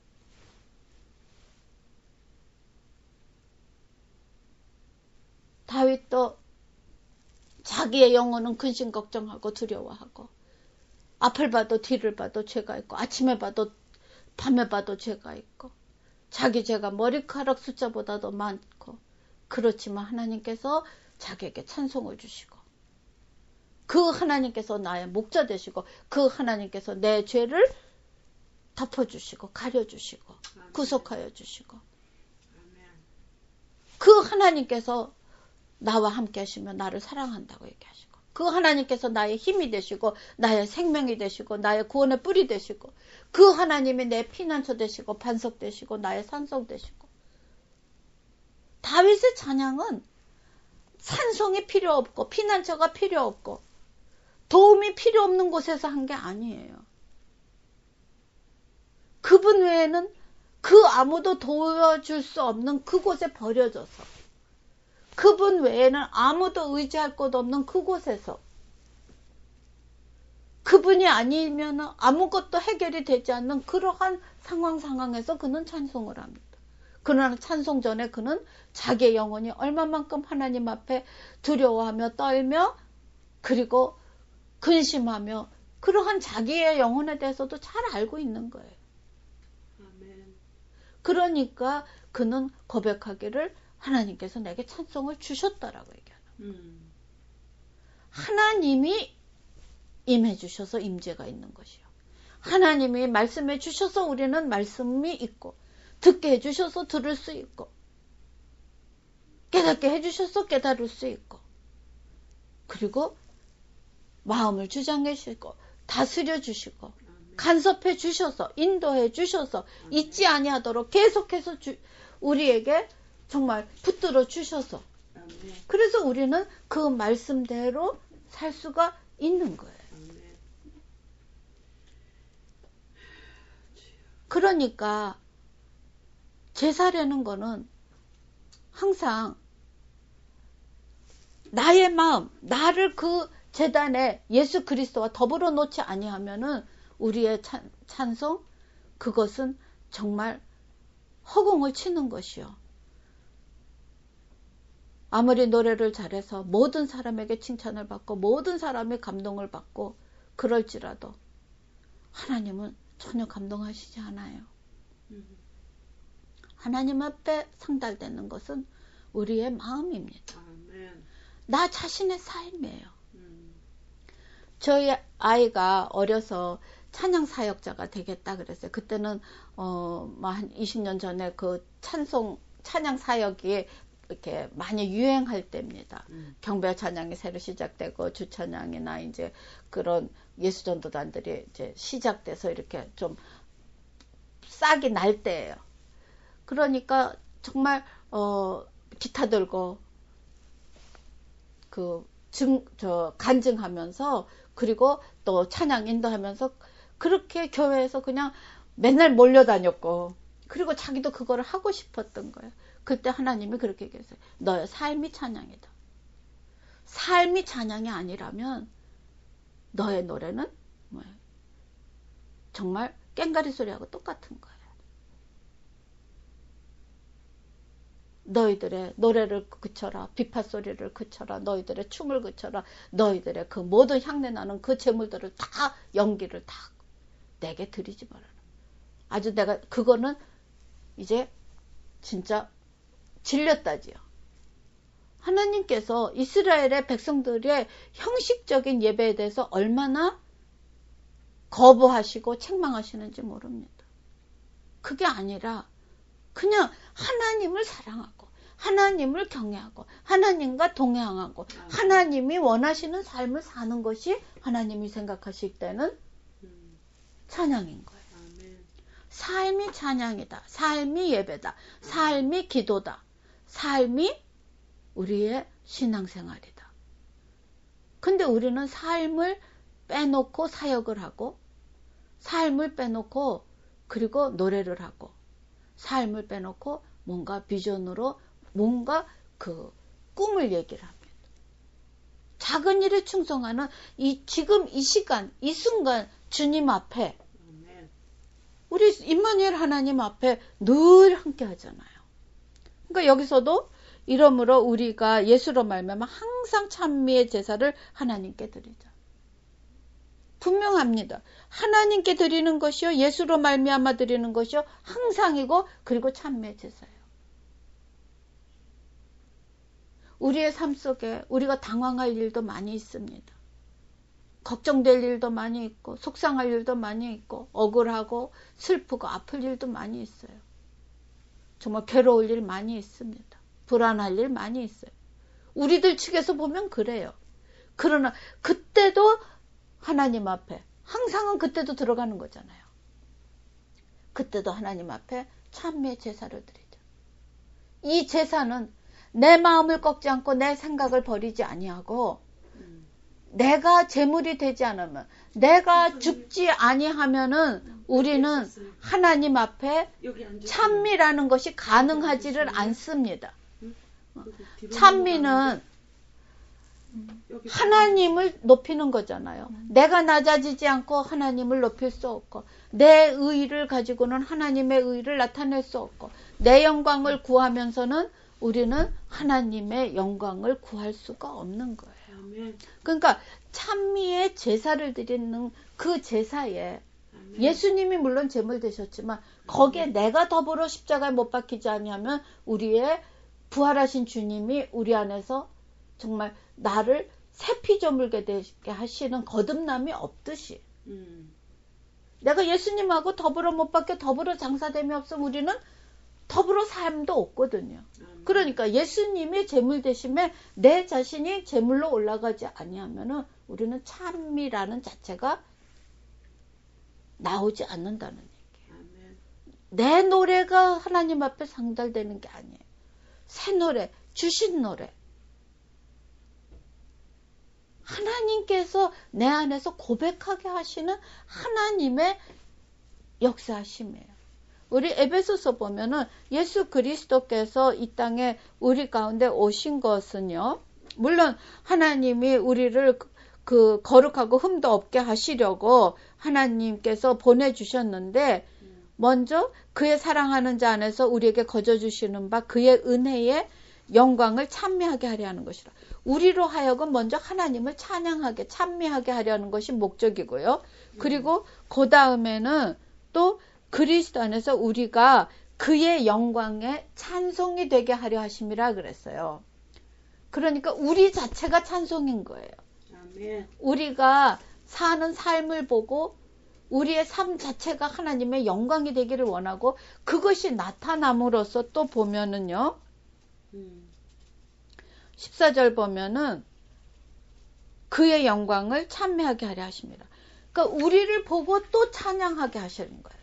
다윗도 자기의 영혼은 근심 걱정하고 두려워하고 앞을 봐도 뒤를 봐도 죄가 있고 아침에 봐도 밤에 봐도 죄가 있고 자기 죄가 머리카락 숫자보다도 많고, 그렇지만 하나님께서 자기에게 찬송을 주시고 그 하나님께서 나의 목자 되시고 그 하나님께서 내 죄를 덮어주시고 가려주시고 아멘. 구속하여 주시고 아멘. 그 하나님께서 나와 함께 하시며 나를 사랑한다고 얘기하시고 그 하나님께서 나의 힘이 되시고 나의 생명이 되시고 나의 구원의 뿔이 되시고 그 하나님이 내 피난처 되시고 반석 되시고 나의 산성 되시고. 다윗의 찬양은 산성이 필요 없고 피난처가 필요 없고 도움이 필요 없는 곳에서 한 게 아니에요. 그분 외에는 그 아무도 도와줄 수 없는 그곳에 버려져서, 그분 외에는 아무도 의지할 곳 없는 그곳에서, 그분이 아니면 아무것도 해결이 되지 않는 그러한 상황 상황에서 그는 찬송을 합니다. 그러나 찬송 전에 그는 자기의 영혼이 얼마만큼 하나님 앞에 두려워하며 떨며 그리고 근심하며 그러한 자기의 영혼에 대해서도 잘 알고 있는 거예요. 아멘. 그러니까 그는 고백하기를 하나님께서 내게 찬송을 주셨다라고 얘기하는 거예요. 음. 하나님이 임해 주셔서 임재가 있는 것이요. 하나님이 말씀해 주셔서 우리는 말씀이 있고, 듣게 해주셔서 들을 수 있고, 깨닫게 해주셔서 깨달을 수 있고, 그리고 마음을 주장해 주시고 다스려 주시고 간섭해 주셔서 인도해 주셔서 잊지 아니하도록 계속해서 주, 우리에게 정말 붙들어 주셔서, 그래서 우리는 그 말씀대로 살 수가 있는 거예요. 그러니까 제사라는 거는 항상 나의 마음, 나를 그 제단에 예수 그리스도와 더불어 놓지 아니하면은 우리의 찬, 찬송, 그것은 정말 허공을 치는 것이요. 아무리 노래를 잘해서 모든 사람에게 칭찬을 받고 모든 사람이 감동을 받고 그럴지라도 하나님은 전혀 감동하시지 않아요. 하나님 앞에 상달되는 것은 우리의 마음입니다. 나 자신의 삶이에요. 저희 아이가 어려서 찬양 사역자가 되겠다 그랬어요. 그때는 어, 한 이십 년 전에 그 찬송 찬양 사역이 이렇게 많이 유행할 때입니다. 음. 경배 찬양이 새로 시작되고 주찬양이나 이제 그런 예수전도단들이 이제 시작돼서 이렇게 좀 싹이 날 때예요. 그러니까 정말 어, 기타 들고 그 증, 저 간증하면서 그리고 또 찬양 인도하면서 그렇게 교회에서 그냥 맨날 몰려다녔고, 그리고 자기도 그거를 하고 싶었던 거예요. 그때 하나님이 그렇게 얘기했어요. 너의 삶이 찬양이다. 삶이 찬양이 아니라면 너의 노래는 뭐예요? 정말 꽹가리 소리하고 똑같은 거예요. 너희들의 노래를 그쳐라. 비파 소리를 그쳐라. 너희들의 춤을 그쳐라. 너희들의 그 모든 향내 나는 그 재물들을 다, 연기를 다 내게 드리지 말아라. 아주 내가 그거는 이제 진짜 질렸다지요. 하나님께서 이스라엘의 백성들의 형식적인 예배에 대해서 얼마나 거부하시고 책망하시는지 모릅니다. 그게 아니라 그냥 하나님을 사랑하고 하나님을 경외하고 하나님과 동행하고 하나님이 원하시는 삶을 사는 것이 하나님이 생각하실 때는 찬양인 거예요. 삶이 찬양이다. 삶이 예배다. 삶이 기도다. 삶이 우리의 신앙생활이다. 근데 우리는 삶을 빼놓고 사역을 하고, 삶을 빼놓고 그리고 노래를 하고, 삶을 빼놓고 뭔가 비전으로 뭔가 그 꿈을 얘기를 합니다. 작은 일에 충성하는 이 지금 이 시간 이 순간 주님 앞에, 우리 임마누엘 하나님 앞에 늘 함께 하잖아요. 그러니까 여기서도 이러므로 우리가 예수로 말미암아 항상 찬미의 제사를 하나님께 드리자. 분명합니다. 하나님께 드리는 것이요, 예수로 말미암아 드리는 것이요, 항상이고 그리고 찬미의 제사예요. 우리의 삶 속에 우리가 당황할 일도 많이 있습니다. 걱정될 일도 많이 있고 속상할 일도 많이 있고 억울하고 슬프고 아플 일도 많이 있어요. 정말 괴로울 일 많이 있습니다. 불안할 일 많이 있어요. 우리들 측에서 보면 그래요. 그러나 그때도 하나님 앞에, 항상은 그때도 들어가는 거잖아요. 그때도 하나님 앞에 찬미의 제사를 드리죠. 이 제사는 내 마음을 꺾지 않고 내 생각을 버리지 아니하고, 내가 제물이 되지 않으면, 내가 죽지 아니하면은 우리는 하나님 앞에 찬미라는 것이 가능하지를 않습니다. 찬미는 하나님을 높이는 거잖아요. 내가 낮아지지 않고 하나님을 높일 수 없고, 내 의의를 가지고는 하나님의 의의를 나타낼 수 없고, 내 영광을 구하면서는 우리는 하나님의 영광을 구할 수가 없는 거예요. 그러니까 찬미의 제사를 드리는 그 제사에 예수님이 물론 제물 되셨지만 거기에 내가 더불어 십자가에 못 박히지 아니하면 우리의 부활하신 주님이 우리 안에서 정말 나를 새 피조물게 되게 하시는 거듭남이 없듯이, 음. 내가 예수님하고 더불어 못 받게 더불어 장사됨이 없으면 우리는 더불어 삶도 없거든요. 그러니까 예수님이 제물 되심에 내 자신이 제물로 올라가지 아니하면은 우리는 찬미라는 자체가 나오지 않는다는 얘기예요. 내 노래가 하나님 앞에 상달되는 게 아니에요. 새 노래, 주신 노래. 하나님께서 내 안에서 고백하게 하시는 하나님의 역사하심이에요. 우리 에베소서 보면은 예수 그리스도께서 이 땅에 우리 가운데 오신 것은요, 물론 하나님이 우리를 그 거룩하고 흠도 없게 하시려고 하나님께서 보내주셨는데, 먼저 그의 사랑하는 자 안에서 우리에게 거저주시는 바 그의 은혜의 영광을 찬미하게 하려 하는 것이라. 우리로 하여금 먼저 하나님을 찬양하게, 찬미하게 하려는 것이 목적이고요. 그리고 그 다음에는 또 그리스도 안에서 우리가 그의 영광에 찬송이 되게 하려 하심이라 그랬어요. 그러니까 우리 자체가 찬송인 거예요. 아멘. 우리가 사는 삶을 보고 우리의 삶 자체가 하나님의 영광이 되기를 원하고 그것이 나타남으로써 또 보면은요. 음. 십사 절 보면은 그의 영광을 찬미하게 하려 하십니다. 그러니까 우리를 보고 또 찬양하게 하시는 거예요.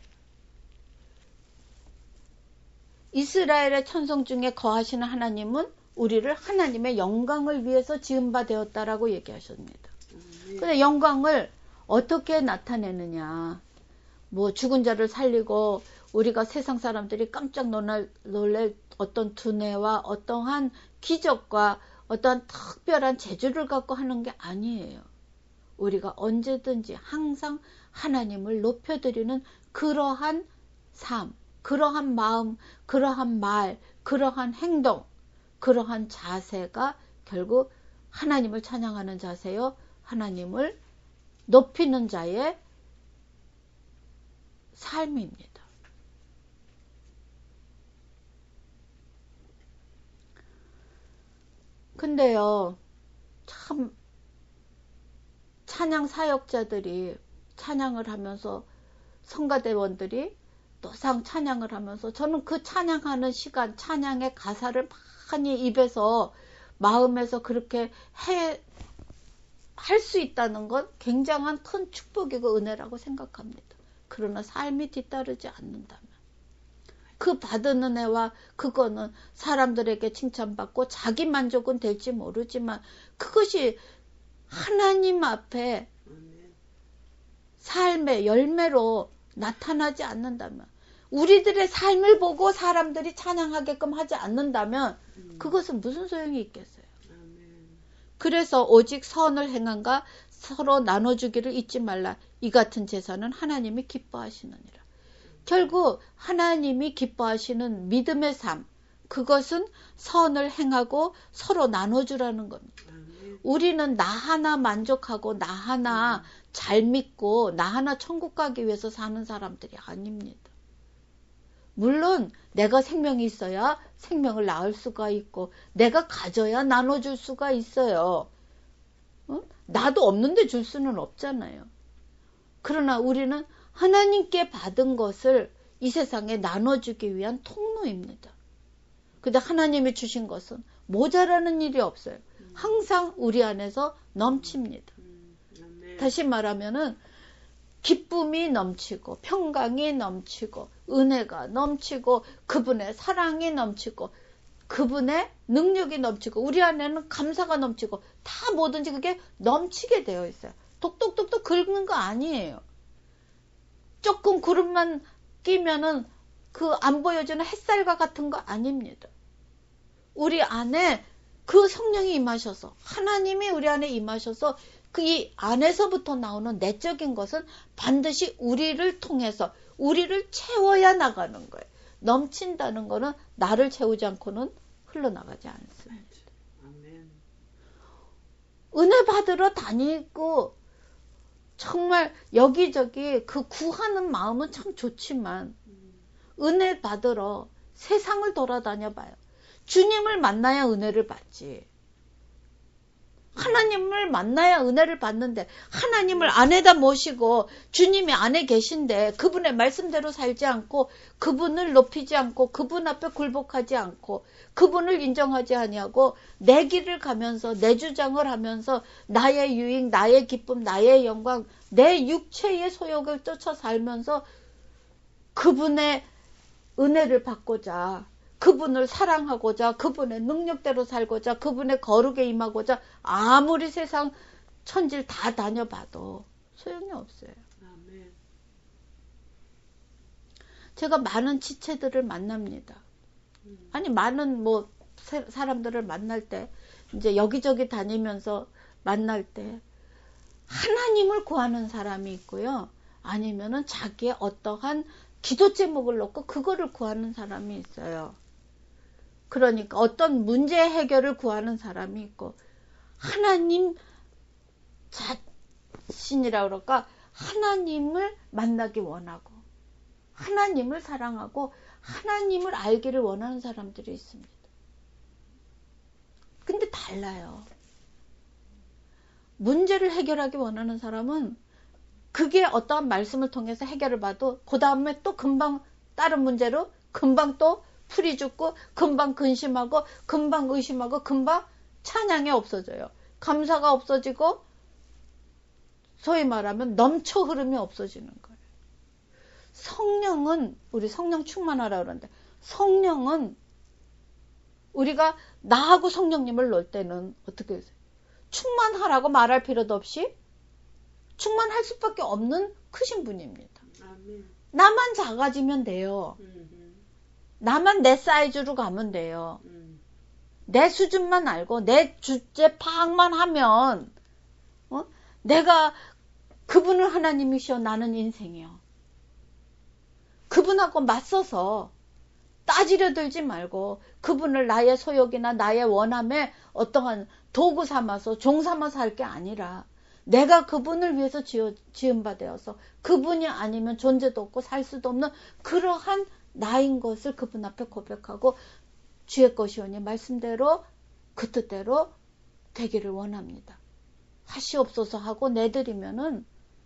이스라엘의 천성 중에 거하시는 하나님은 우리를 하나님의 영광을 위해서 지은 바 되었다라고 얘기하십니다. 근데 영광을 어떻게 나타내느냐. 뭐 죽은 자를 살리고 우리가 세상 사람들이 깜짝 놀랄, 놀랄 어떤 두뇌와 어떠한 기적과 어떠한 특별한 재주를 갖고 하는 게 아니에요. 우리가 언제든지 항상 하나님을 높여드리는 그러한 삶, 그러한 마음, 그러한 말, 그러한 행동, 그러한 자세가 결국 하나님을 찬양하는 자세요. 하나님을 높이는 자의 삶입니다. 근데요, 참 찬양 사역자들이 찬양을 하면서 성가대원들이 또상 찬양을 하면서 저는 그 찬양하는 시간, 찬양의 가사를 많이 입에서 마음에서 그렇게 해 할 수 있다는 건 굉장한 큰 축복이고 은혜라고 생각합니다. 그러나 삶이 뒤따르지 않는다면 그 받은 은혜와 그거는 사람들에게 칭찬받고 자기 만족은 될지 모르지만 그것이 하나님 앞에 삶의 열매로 나타나지 않는다면 우리들의 삶을 보고 사람들이 찬양하게끔 하지 않는다면 그것은 무슨 소용이 있겠어요. 그래서 오직 선을 행한가 서로 나눠주기를 잊지 말라. 이 같은 제사는 하나님이 기뻐하시느니라. 결국 하나님이 기뻐하시는 믿음의 삶, 그것은 선을 행하고 서로 나눠주라는 겁니다. 우리는 나 하나 만족하고 나 하나 잘 믿고 나 하나 천국 가기 위해서 사는 사람들이 아닙니다. 물론 내가 생명이 있어야 생명을 낳을 수가 있고 내가 가져야 나눠줄 수가 있어요. 어? 나도 없는데 줄 수는 없잖아요. 그러나 우리는 하나님께 받은 것을 이 세상에 나눠주기 위한 통로입니다. 근데 하나님이 주신 것은 모자라는 일이 없어요. 항상 우리 안에서 넘칩니다. 다시 말하면은 기쁨이 넘치고 평강이 넘치고 은혜가 넘치고 그분의 사랑이 넘치고 그분의 능력이 넘치고 우리 안에는 감사가 넘치고 다 뭐든지 그게 넘치게 되어 있어요. 독독독독 긁는 거 아니에요. 조금 구름만 끼면은 그 안 보여주는 햇살과 같은 거 아닙니다. 우리 안에 그 성령이 임하셔서 하나님이 우리 안에 임하셔서 그 이 안에서부터 나오는 내적인 것은 반드시 우리를 통해서 우리를 채워야 나가는 거예요. 넘친다는 거는 나를 채우지 않고는 흘러나가지 않습니다. 은혜 받으러 다니고 정말 여기저기 그 구하는 마음은 참 좋지만 은혜 받으러 세상을 돌아다녀 봐요. 주님을 만나야 은혜를 받지. 하나님을 만나야 은혜를 받는데 하나님을 안에다 모시고 주님이 안에 계신데 그분의 말씀대로 살지 않고 그분을 높이지 않고 그분 앞에 굴복하지 않고 그분을 인정하지 아니하고 내 길을 가면서 내 주장을 하면서 나의 유익, 나의 기쁨, 나의 영광, 내 육체의 소욕을 쫓아 살면서 그분의 은혜를 받고자 그분을 사랑하고자 그분의 능력대로 살고자 그분의 거룩에 임하고자 아무리 세상 천지를 다 다녀봐도 소용이 없어요. 아멘. 제가 많은 지체들을 만납니다. 음. 아니 많은 뭐 사람들을 만날 때 이제 여기저기 다니면서 만날 때 하나님을 구하는 사람이 있고요. 아니면은 자기의 어떠한 기도 제목을 놓고 그거를 구하는 사람이 있어요. 그러니까 어떤 문제 해결을 구하는 사람이 있고 하나님 자신이라 그럴까 하나님을 만나기 원하고 하나님을 사랑하고 하나님을 알기를 원하는 사람들이 있습니다. 근데 달라요. 문제를 해결하기 원하는 사람은 그게 어떠한 말씀을 통해서 해결을 봐도 그 다음에 또 금방 다른 문제로 금방 또 풀이 죽고 금방 근심하고 금방 의심하고 금방 찬양이 없어져요. 감사가 없어지고 소위 말하면 넘쳐 흐름이 없어지는 거예요. 성령은 우리 성령 충만하라 그러는데 성령은 우리가 나하고 성령님을 놓을 때는 어떻게 해요? 충만하라고 말할 필요도 없이 충만할 수밖에 없는 크신 분입니다. 아멘. 나만 작아지면 돼요. 음. 나만 내 사이즈로 가면 돼요. 음. 내 수준만 알고 내 주제 파악만 하면 어? 내가 그분을 하나님이시여 나는 인생이요. 그분하고 맞서서 따지려 들지 말고 그분을 나의 소욕이나 나의 원함에 어떠한 도구 삼아서 종 삼아서 할 게 아니라 내가 그분을 위해서 지어, 지은 바 되어서 그분이 아니면 존재도 없고 살 수도 없는 그러한 나인 것을 그분 앞에 고백하고 주의 것이오니 말씀대로 그 뜻대로 되기를 원합니다. 하시옵소서 하고 내드리면은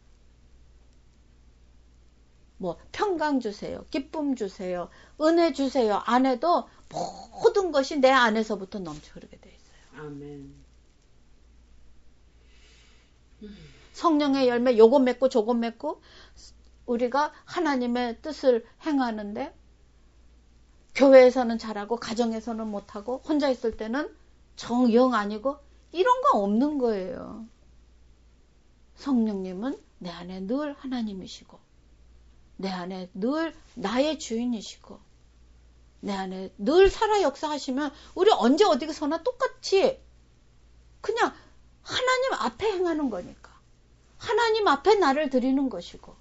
뭐 평강 주세요. 기쁨 주세요. 은혜 주세요. 안 해도 모든 것이 내 안에서부터 넘쳐 흐르게 돼 있어요. 아멘. 성령의 열매 요거 맺고 저거 맺고 우리가 하나님의 뜻을 행하는데 교회에서는 잘하고 가정에서는 못하고 혼자 있을 때는 정영 아니고 이런 거 없는 거예요. 성령님은 내 안에 늘 하나님이시고 내 안에 늘 나의 주인이시고 내 안에 늘 살아 역사하시면 우리 언제 어디서나 똑같이 그냥 하나님 앞에 행하는 거니까 하나님 앞에 나를 드리는 것이고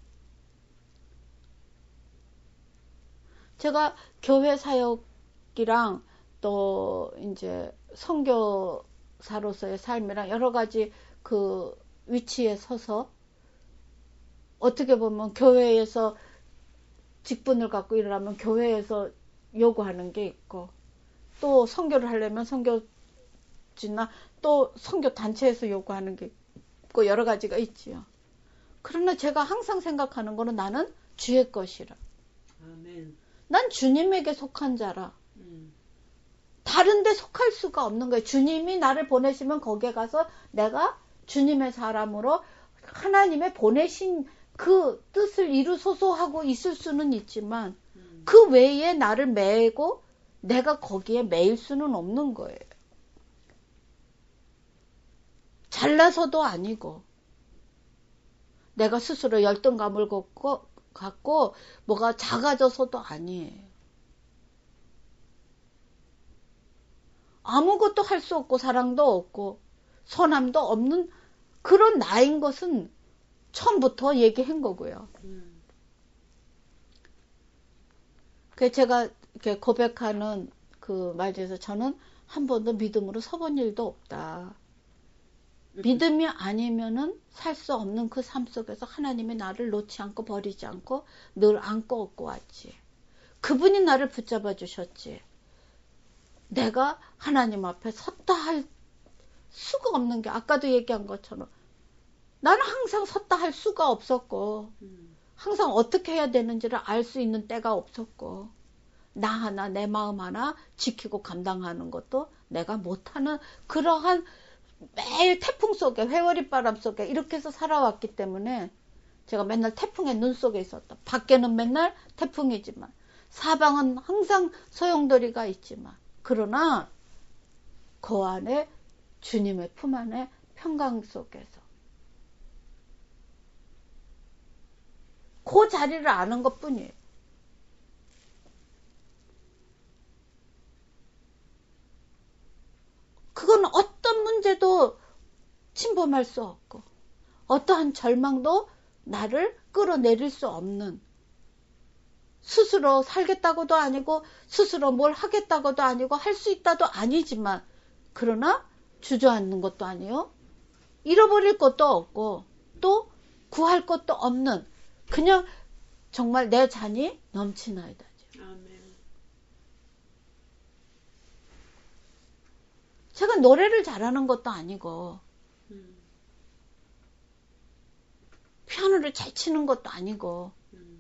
제가 교회 사역이랑 또 이제 선교사로서의 삶이랑 여러 가지 그 위치에 서서 어떻게 보면 교회에서 직분을 갖고 일하면 교회에서 요구하는 게 있고 또 선교를 하려면 선교지나 또 선교 단체에서 요구하는 게 있고 여러 가지가 있지요. 그러나 제가 항상 생각하는 거는 나는 주의 것이라. 아멘. 난 주님에게 속한 자라. 음. 다른 데 속할 수가 없는 거예요. 주님이 나를 보내시면 거기에 가서 내가 주님의 사람으로 하나님의 보내신 그 뜻을 이루소서 하고 있을 수는 있지만 음. 그 외에 나를 매고 내가 거기에 매일 수는 없는 거예요. 잘나서도 아니고 내가 스스로 열등감을 갖고, 갖고 뭐가 작아져서도 아니에요. 아무것도 할 수 없고 사랑도 없고 선함도 없는 그런 나인 것은 처음부터 얘기한 거고요. 음. 그 제가 이렇게 고백하는 그 말 중에서 저는 한 번도 믿음으로 서본 일도 없다. 믿음이 아니면은 살 수 없는 그 삶 속에서 하나님이 나를 놓지 않고 버리지 않고 늘 안고 업고 왔지. 그분이 나를 붙잡아 주셨지. 내가 하나님 앞에 섰다 할 수가 없는 게 아까도 얘기한 것처럼 나는 항상 섰다 할 수가 없었고 음. 항상 어떻게 해야 되는지를 알 수 있는 때가 없었고 나 하나 내 마음 하나 지키고 감당하는 것도 내가 못하는 그러한 매일 태풍 속에 회오리 바람 속에 이렇게 해서 살아왔기 때문에 제가 맨날 태풍의 눈 속에 있었다. 밖에는 맨날 태풍이지만 사방은 항상 소용돌이가 있지만 그러나 그 안에 주님의 품 안에 평강 속에서 그 자리를 아는 것뿐이에요. 그건 어떤 문제도 침범할 수 없고 어떠한 절망도 나를 끌어내릴 수 없는 스스로 살겠다고도 아니고 스스로 뭘 하겠다고도 아니고 할 수 있다도 아니지만 그러나 주저앉는 것도 아니요. 잃어버릴 것도 없고 또 구할 것도 없는 그냥 정말 내 잔이 넘치나이다. 제가 노래를 잘하는 것도 아니고 음. 피아노를 잘 치는 것도 아니고 음.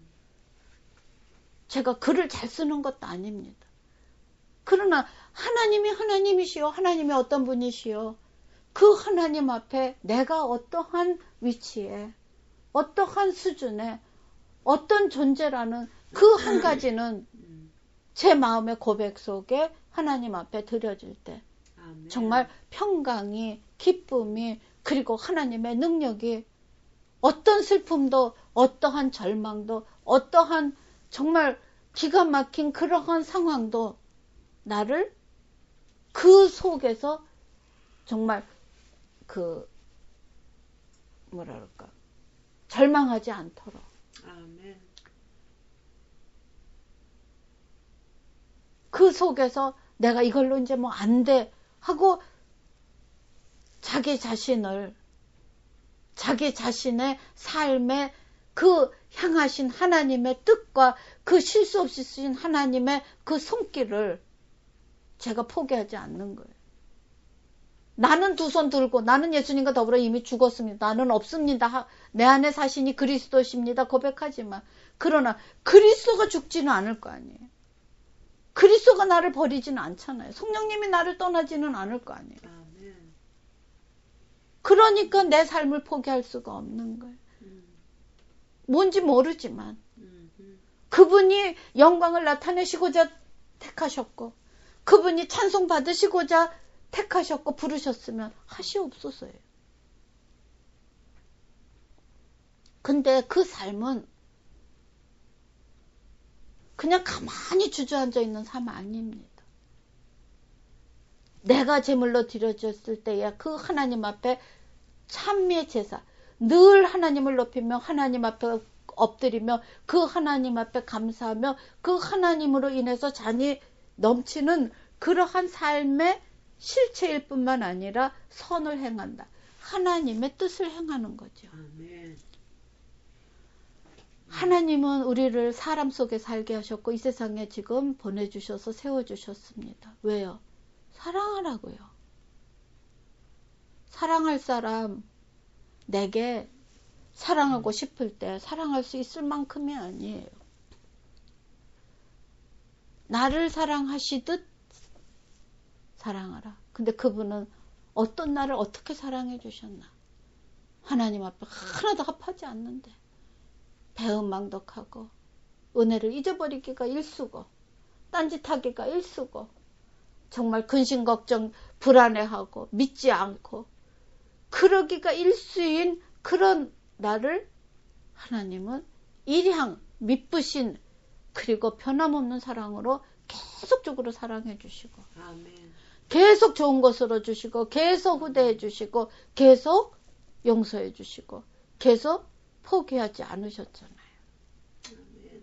제가 글을 잘 쓰는 것도 아닙니다. 그러나 하나님이 하나님이시요 하나님이 어떤 분이시요 그 하나님 앞에 내가 어떠한 위치에 어떠한 수준에 어떤 존재라는 그 한 가지는 제 마음의 고백 속에 하나님 앞에 드려질 때 아멘. 정말 평강이 기쁨이 그리고 하나님의 능력이 어떤 슬픔도 어떠한 절망도 어떠한 정말 기가 막힌 그러한 상황도 나를 그 속에서 정말 그 뭐라 그럴까 절망하지 않도록 아멘. 그 속에서 내가 이걸로 이제 뭐 안 돼 하고 자기 자신을 자기 자신의 삶에 그 향하신 하나님의 뜻과 그 실수 없이 쓰신 하나님의 그 손길을 제가 포기하지 않는 거예요. 나는 두 손 들고 나는 예수님과 더불어 이미 죽었습니다. 나는 없습니다. 내 안에 사신이 그리스도십니다. 고백하지만 그러나 그리스도가 죽지는 않을 거 아니에요. 그리스도가 나를 버리지는 않잖아요. 성령님이 나를 떠나지는 않을 거 아니에요. 아멘. 그러니까 내 삶을 포기할 수가 없는 거예요. 음. 뭔지 모르지만 음. 음. 그분이 영광을 나타내시고자 택하셨고 그분이 찬송 받으시고자 택하셨고 부르셨으면 하시옵소서예요. 근데 그 삶은 그냥 가만히 주저앉아 있는 삶 아닙니다. 내가 제물로 드려졌을 때에 그 하나님 앞에 찬미의 제사, 늘 하나님을 높이며 하나님 앞에 엎드리며 그 하나님 앞에 감사하며 그 하나님으로 인해서 잔이 넘치는 그러한 삶의 실체일 뿐만 아니라 선을 행한다. 하나님의 뜻을 행하는 거죠. 아멘. 하나님은 우리를 사람 속에 살게 하셨고 이 세상에 지금 보내주셔서 세워주셨습니다. 왜요? 사랑하라고요. 사랑할 사람 내게 사랑하고 싶을 때 사랑할 수 있을 만큼이 아니에요. 나를 사랑하시듯 사랑하라. 근데 그분은 어떤 나를 어떻게 사랑해 주셨나? 하나님 앞에 하나도 합하지 않는데 배은망덕하고 은혜를 잊어버리기가 일쑤고 딴짓하기가 일쑤고 정말 근심걱정 불안해하고 믿지 않고 그러기가 일쑤인 그런 나를 하나님은 일향 미쁘신 그리고 변함없는 사랑으로 계속적으로 사랑해 주시고 아멘. 계속 좋은 것으로 주시고 계속 후대해 주시고 계속 용서해 주시고 계속 포기하지 않으셨잖아요. 아멘.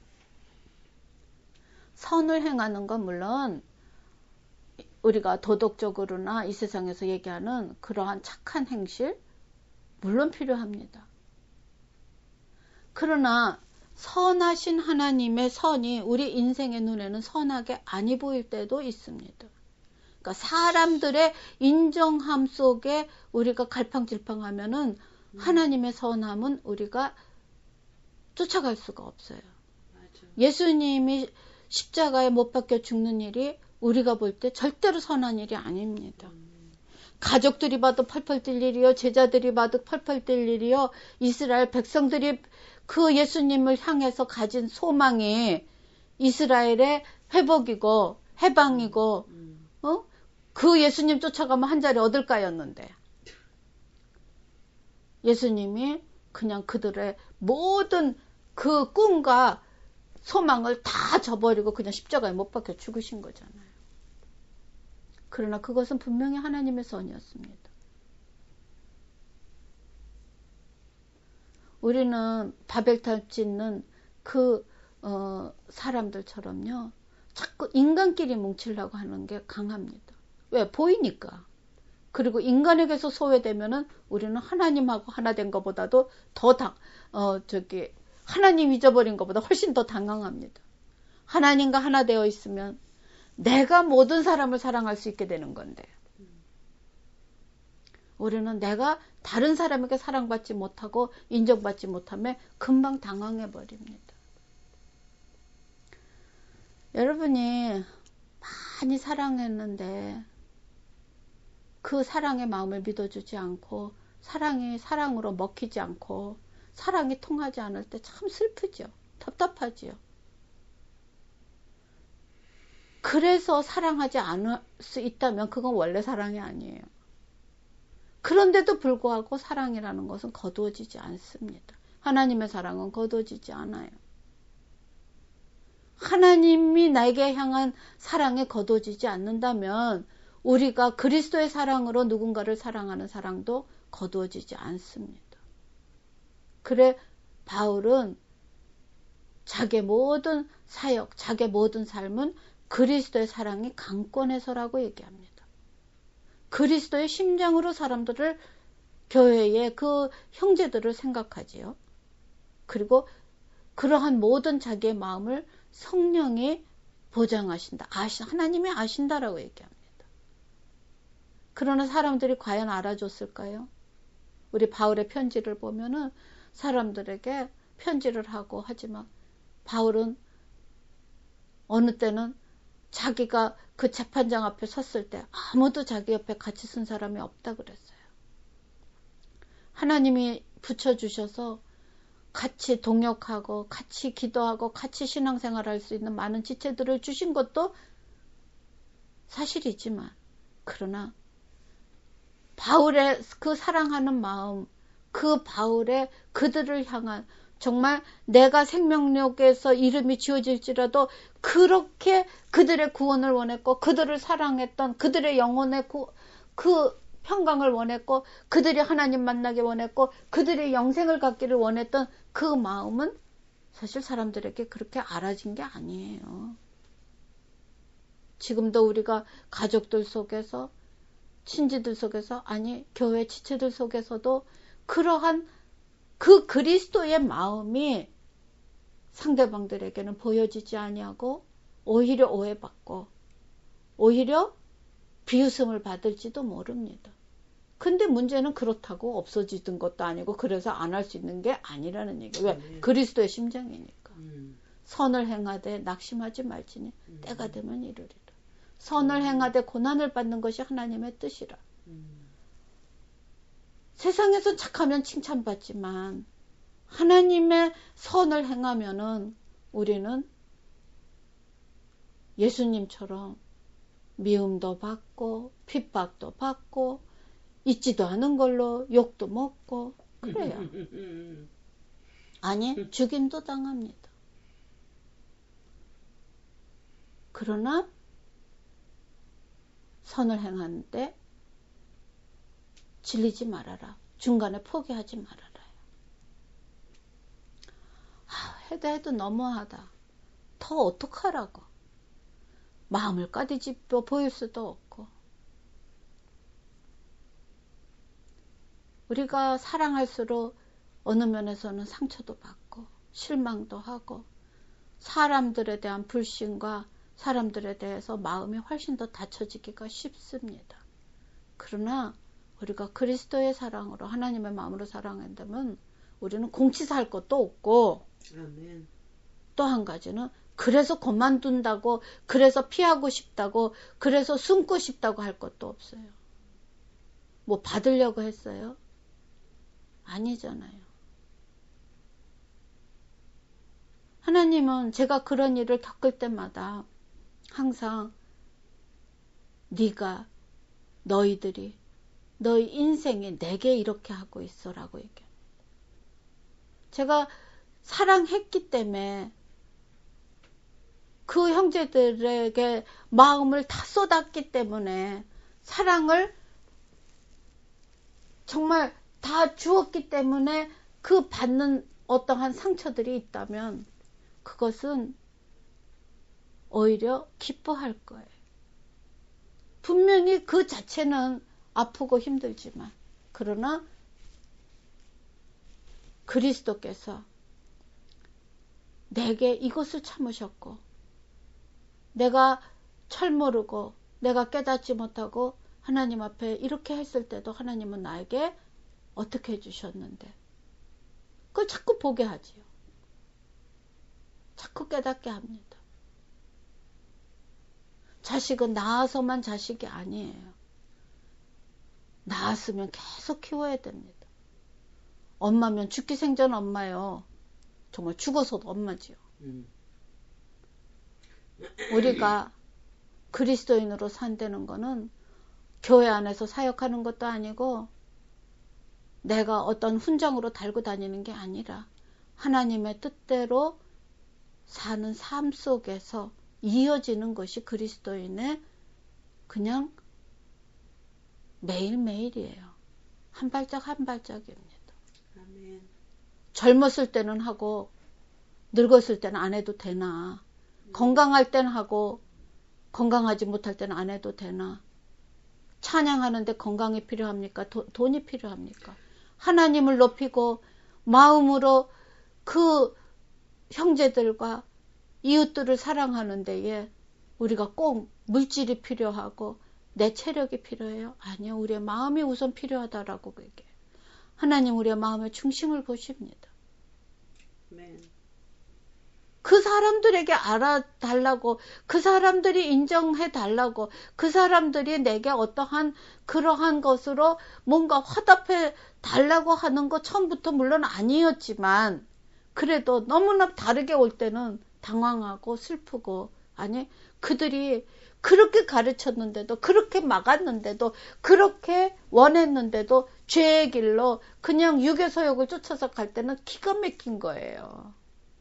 선을 행하는 건 물론 우리가 도덕적으로나 이 세상에서 얘기하는 그러한 착한 행실 물론 필요합니다. 그러나 선하신 하나님의 선이 우리 인생의 눈에는 선하게 아니 보일 때도 있습니다. 그러니까 사람들의 인정함 속에 우리가 갈팡질팡하면은 음. 하나님의 선함은 우리가 쫓아갈 수가 없어요. 맞아. 예수님이 십자가에 못 박혀 죽는 일이 우리가 볼 때 절대로 선한 일이 아닙니다. 음. 가족들이 봐도 펄펄 뛸 일이요. 제자들이 봐도 펄펄 뛸 일이요. 이스라엘 백성들이 그 예수님을 향해서 가진 소망이 이스라엘의 회복이고 해방이고 음. 어? 그 예수님 쫓아가면 한 자리 얻을까였는데 예수님이 그냥 그들의 모든 그 꿈과 소망을 다 저버리고 그냥 십자가에 못 박혀 죽으신 거잖아요. 그러나 그것은 분명히 하나님의 선이었습니다. 우리는 바벨탑 짓는 그 어, 사람들처럼요. 자꾸 인간끼리 뭉치려고 하는 게 강합니다. 왜? 보이니까. 그리고 인간에게서 소외되면은 우리는 하나님하고 하나 된 것보다도 더 당, 어, 저기, 하나님 잊어버린 것보다 훨씬 더 당황합니다. 하나님과 하나 되어 있으면 내가 모든 사람을 사랑할 수 있게 되는 건데. 우리는 내가 다른 사람에게 사랑받지 못하고 인정받지 못하면 금방 당황해 버립니다. 여러분이 많이 사랑했는데 그 사랑의 마음을 믿어주지 않고 사랑이 사랑으로 먹히지 않고 사랑이 통하지 않을 때 참 슬프죠. 답답하지요. 그래서 사랑하지 않을 수 있다면 그건 원래 사랑이 아니에요. 그런데도 불구하고 사랑이라는 것은 거두어지지 않습니다. 하나님의 사랑은 거두어지지 않아요. 하나님이 나에게 향한 사랑이 거두어지지 않는다면 우리가 그리스도의 사랑으로 누군가를 사랑하는 사랑도 거두어지지 않습니다. 그래 바울은 자기의 모든 사역, 자기의 모든 삶은 그리스도의 사랑이 강권해서라고 얘기합니다. 그리스도의 심장으로 사람들을 교회의 그 형제들을 생각하지요. 그리고 그러한 모든 자기의 마음을 성령이 보장하신다. 아시, 하나님이 아신다라고 얘기합니다. 그러나 사람들이 과연 알아줬을까요? 우리 바울의 편지를 보면은 사람들에게 편지를 하고 하지만 바울은 어느 때는 자기가 그 재판장 앞에 섰을 때 아무도 자기 옆에 같이 쓴 사람이 없다 그랬어요. 하나님이 붙여주셔서 같이 동역하고 같이 기도하고 같이 신앙생활할 수 있는 많은 지체들을 주신 것도 사실이지만 그러나 바울의 그 사랑하는 마음, 그 바울의 그들을 향한 정말 내가 생명력에서 이름이 지어질지라도 그렇게 그들의 구원을 원했고 그들을 사랑했던 그들의 영혼의 구, 그 평강을 원했고 그들이 하나님 만나기 원했고 그들의 영생을 갖기를 원했던 그 마음은 사실 사람들에게 그렇게 알아진 게 아니에요. 지금도 우리가 가족들 속에서 친지들 속에서 아니 교회 지체들 속에서도 그러한 그 그리스도의 마음이 상대방들에게는 보여지지 아니하고 오히려 오해받고 오히려 비웃음을 받을지도 모릅니다. 근데 문제는 그렇다고 없어지던 것도 아니고 그래서 안 할 수 있는 게 아니라는 얘기예요. 왜? 네. 그리스도의 심장이니까. 음. 선을 행하되 낙심하지 말지니 음. 때가 되면 이르리라. 선을 행하되 고난을 받는 것이 하나님의 뜻이라. 음. 세상에서 착하면 칭찬받지만 하나님의 선을 행하면은 우리는 예수님처럼 미움도 받고 핍박도 받고 있지도 않은 걸로 욕도 먹고 그래요. 아니 죽임도 당합니다. 그러나 선을 행하는데 질리지 말아라. 중간에 포기하지 말아라. 아, 해도 해도 너무하다. 더 어떡하라고. 마음을 까디집어 보일 수도 없고. 우리가 사랑할수록 어느 면에서는 상처도 받고 실망도 하고 사람들에 대한 불신과 사람들에 대해서 마음이 훨씬 더 닫혀지기가 쉽습니다. 그러나 우리가 그리스도의 사랑으로 하나님의 마음으로 사랑한다면 우리는 공치사할 것도 없고 아멘. 또 한 가지는 그래서 그만둔다고 그래서 피하고 싶다고 그래서 숨고 싶다고 할 것도 없어요. 뭐 받으려고 했어요? 아니잖아요. 하나님은 제가 그런 일을 겪을 때마다 항상 네가 너희들이 너희 인생이 내게 이렇게 하고 있어라고 얘기해요. 제가 사랑했기 때문에 그 형제들에게 마음을 다 쏟았기 때문에 사랑을 정말 다 주었기 때문에 그 받는 어떠한 상처들이 있다면 그것은 오히려 기뻐할 거예요. 분명히 그 자체는 아프고 힘들지만 그러나 그리스도께서 내게 이것을 참으셨고 내가 철모르고 내가 깨닫지 못하고 하나님 앞에 이렇게 했을 때도 하나님은 나에게 어떻게 해주셨는데 그걸 자꾸 보게 하지요. 자꾸 깨닫게 합니다. 자식은 낳아서만 자식이 아니에요. 낳았으면 계속 키워야 됩니다. 엄마면 죽기 생전 엄마요. 정말 죽어서도 엄마지요. 음. 우리가 그리스도인으로 산다는 거는 교회 안에서 사역하는 것도 아니고 내가 어떤 훈장으로 달고 다니는 게 아니라 하나님의 뜻대로 사는 삶 속에서 이어지는 것이 그리스도인의 그냥 매일매일이에요. 한 발짝 한 발짝입니다. 아멘. 젊었을 때는 하고 늙었을 때는 안 해도 되나. 음. 건강할 때는 하고 건강하지 못할 때는 안 해도 되나. 찬양하는데 건강이 필요합니까? 도, 돈이 필요합니까? 하나님을 높이고 마음으로 그 형제들과 이웃들을 사랑하는 데에 우리가 꼭 물질이 필요하고 내 체력이 필요해요? 아니요. 우리의 마음이 우선 필요하다라고 얘기해요. 하나님 우리의 마음의 중심을 보십니다. 네. 그 사람들에게 알아달라고 그 사람들이 인정해달라고 그 사람들이 내게 어떠한 그러한 것으로 뭔가 화답해 달라고 하는 거 처음부터 물론 아니었지만 그래도 너무나 다르게 올 때는 당황하고 슬프고 아니 그들이 그렇게 가르쳤는데도 그렇게 막았는데도 그렇게 원했는데도 죄의 길로 그냥 육의 소욕을 쫓아서 갈 때는 기가 막힌 거예요.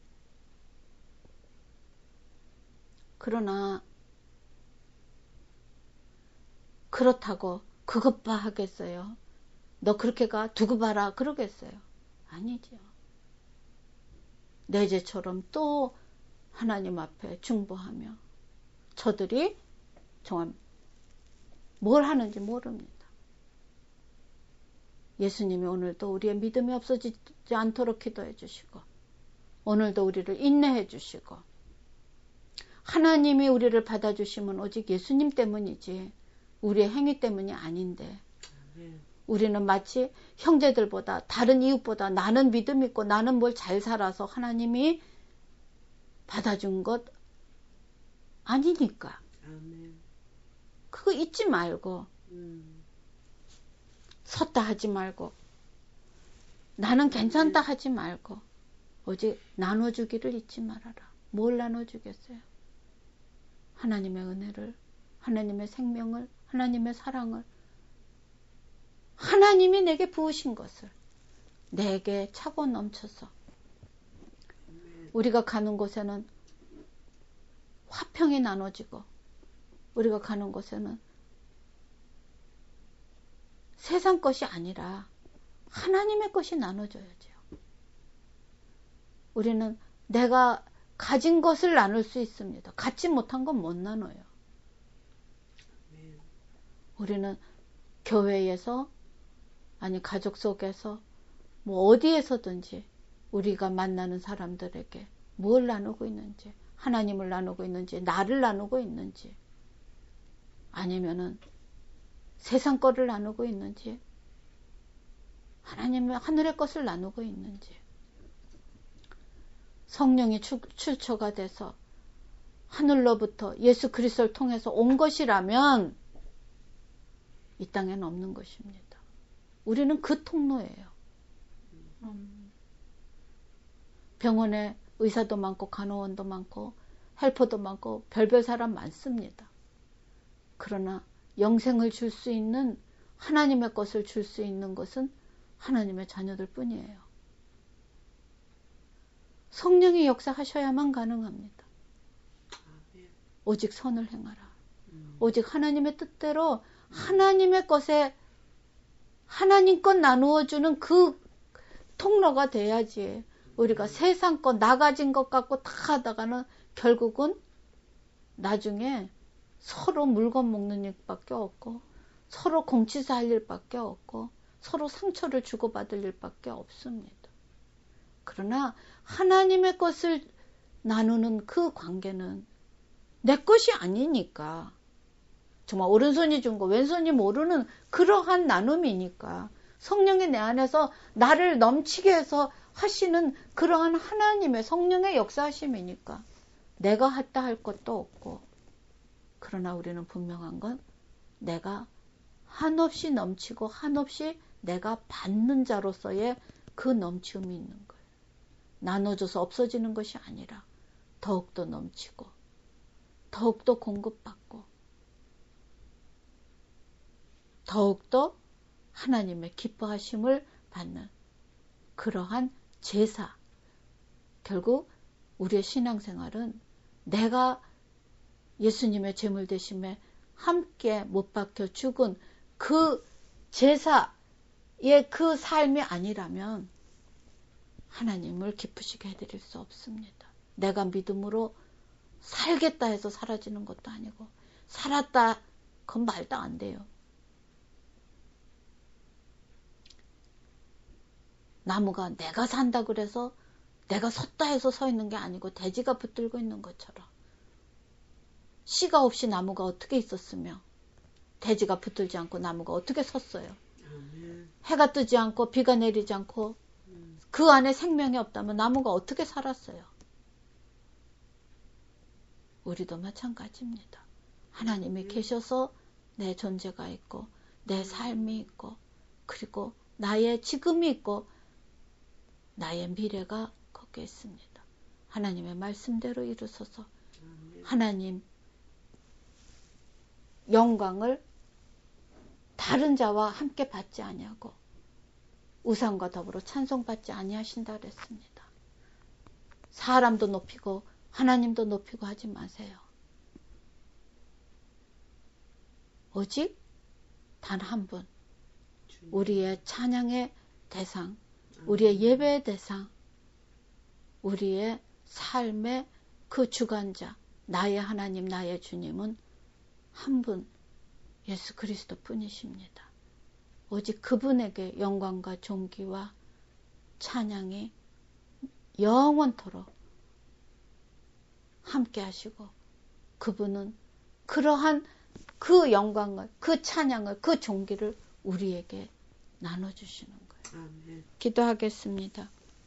그러나 그렇다고 그것 봐 하겠어요? 너 그렇게 가 두고 봐라 그러겠어요? 아니죠. 내 죄처럼 또 하나님 앞에 중보하며 저들이 정말 뭘 하는지 모릅니다. 예수님이 오늘도 우리의 믿음이 없어지지 않도록 기도해 주시고 오늘도 우리를 인내해 주시고 하나님이 우리를 받아주시면 오직 예수님 때문이지 우리의 행위 때문이 아닌데 우리는 마치 형제들보다 다른 이웃보다 나는 믿음 있고 나는 뭘 잘 살아서 하나님이 받아준 것 아니니까 그거 잊지 말고 음. 섰다 하지 말고 나는 괜찮다 하지 말고 오직 나눠주기를 잊지 말아라. 뭘 나눠주겠어요? 하나님의 은혜를 하나님의 생명을 하나님의 사랑을 하나님이 내게 부으신 것을 내게 차고 넘쳐서 우리가 가는 곳에는 화평이 나눠지고 우리가 가는 곳에는 세상 것이 아니라 하나님의 것이 나눠져야죠. 우리는 내가 가진 것을 나눌 수 있습니다. 갖지 못한 건 못 나눠요. 우리는 교회에서 아니 가족 속에서 뭐 어디에서든지 우리가 만나는 사람들에게 뭘 나누고 있는지 하나님을 나누고 있는지, 나를 나누고 있는지, 아니면은 세상 거를 나누고 있는지, 하나님의 하늘의 것을 나누고 있는지. 성령이 출처가 돼서 하늘로부터 예수 그리스도를 통해서 온 것이라면 이 땅에는 없는 것입니다. 우리는 그 통로예요. 병원에 의사도 많고 간호원도 많고 헬퍼도 많고 별별 사람 많습니다. 그러나 영생을 줄 수 있는, 하나님의 것을 줄 수 있는 것은 하나님의 자녀들 뿐이에요. 성령이 역사하셔야만 가능합니다. 오직 선을 행하라. 오직 하나님의 뜻대로 하나님의 것에 하나님 것 나누어주는 그 통로가 돼야지. 우리가 세상 것, 나 가진 것 갖고 다 하다가는 결국은 나중에 서로 물건 먹는 일밖에 없고, 서로 공치사 할 일밖에 없고, 서로 상처를 주고받을 일밖에 없습니다. 그러나 하나님의 것을 나누는 그 관계는 내 것이 아니니까, 정말 오른손이 준 거 왼손이 모르는 그러한 나눔이니까, 성령이 내 안에서 나를 넘치게 해서 하시는 그러한 하나님의 성령의 역사하심이니까 내가 했다 할 것도 없고, 그러나 우리는 분명한 건 내가 한없이 넘치고 한없이 내가 받는 자로서의 그 넘치움이 있는 거예요. 나눠줘서 없어지는 것이 아니라 더욱더 넘치고 더욱더 공급받고 더욱더 하나님의 기뻐하심을 받는 그러한 제사. 결국 우리의 신앙생활은 내가 예수님의 제물 되심에 함께 못 박혀 죽은 그 제사의 그 삶이 아니라면 하나님을 기쁘시게 해드릴 수 없습니다. 내가 믿음으로 살겠다 해서 사라지는 것도 아니고, 살았다 그건 말도 안 돼요. 나무가 내가 산다 그래서 내가 섰다 해서 서 있는 게 아니고 대지가 붙들고 있는 것처럼, 씨가 없이 나무가 어떻게 있었으며 대지가 붙들지 않고 나무가 어떻게 섰어요. 아멘. 해가 뜨지 않고 비가 내리지 않고 음. 그 안에 생명이 없다면 나무가 어떻게 살았어요. 우리도 마찬가지입니다. 하나님이 음. 계셔서 내 존재가 있고 내 삶이 있고 그리고 나의 지금이 있고 나의 미래가 거기에 있습니다. 하나님의 말씀대로 이루소서. 아멘. 하나님 영광을 다른 자와 함께 받지 아니하고 우상과 더불어 찬송받지 아니하신다 그랬습니다. 사람도 높이고 하나님도 높이고 하지 마세요. 오직 단 한 분, 우리의 찬양의 대상, 우리의 예배의 대상, 우리의 삶의 그 주관자, 나의 하나님, 나의 주님은 한 분, 예수 그리스도 뿐이십니다. 오직 그분에게 영광과 존귀와 찬양이 영원토록 함께 하시고, 그분은 그러한 그 영광을, 그 찬양을, 그 존귀를 우리에게 나눠주시는 거예요. 아멘. 기도하겠습니다.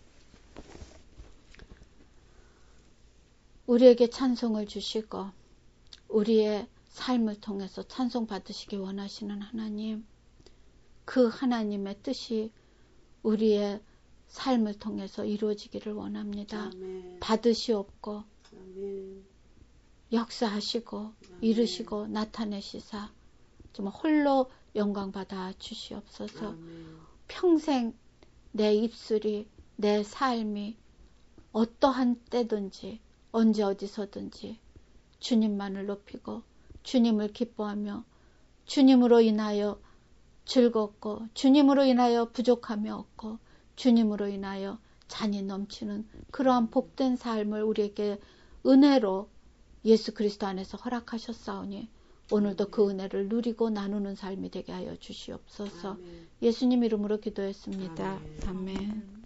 우리에게 찬송을 주시고 우리의 삶을 통해서 찬송 받으시기 원하시는 하나님, 그 하나님의 뜻이 우리의 삶을 통해서 이루어지기를 원합니다. 아멘. 받으시옵고 아멘. 역사하시고 아멘. 이루시고 나타내시사 정말 홀로 영광 받아 주시옵소서. 아멘. 평생 내 입술이, 내 삶이 어떠한 때든지 언제 어디서든지 주님만을 높이고 주님을 기뻐하며 주님으로 인하여 즐겁고 주님으로 인하여 부족함이 없고 주님으로 인하여 잔이 넘치는 그러한 복된 삶을 우리에게 은혜로 예수 그리스도 안에서 허락하셨사오니 오늘도 그 은혜를 누리고 나누는 삶이 되게 하여 주시옵소서. 아멘. 예수님 이름으로 기도했습니다. 아멘. 아멘.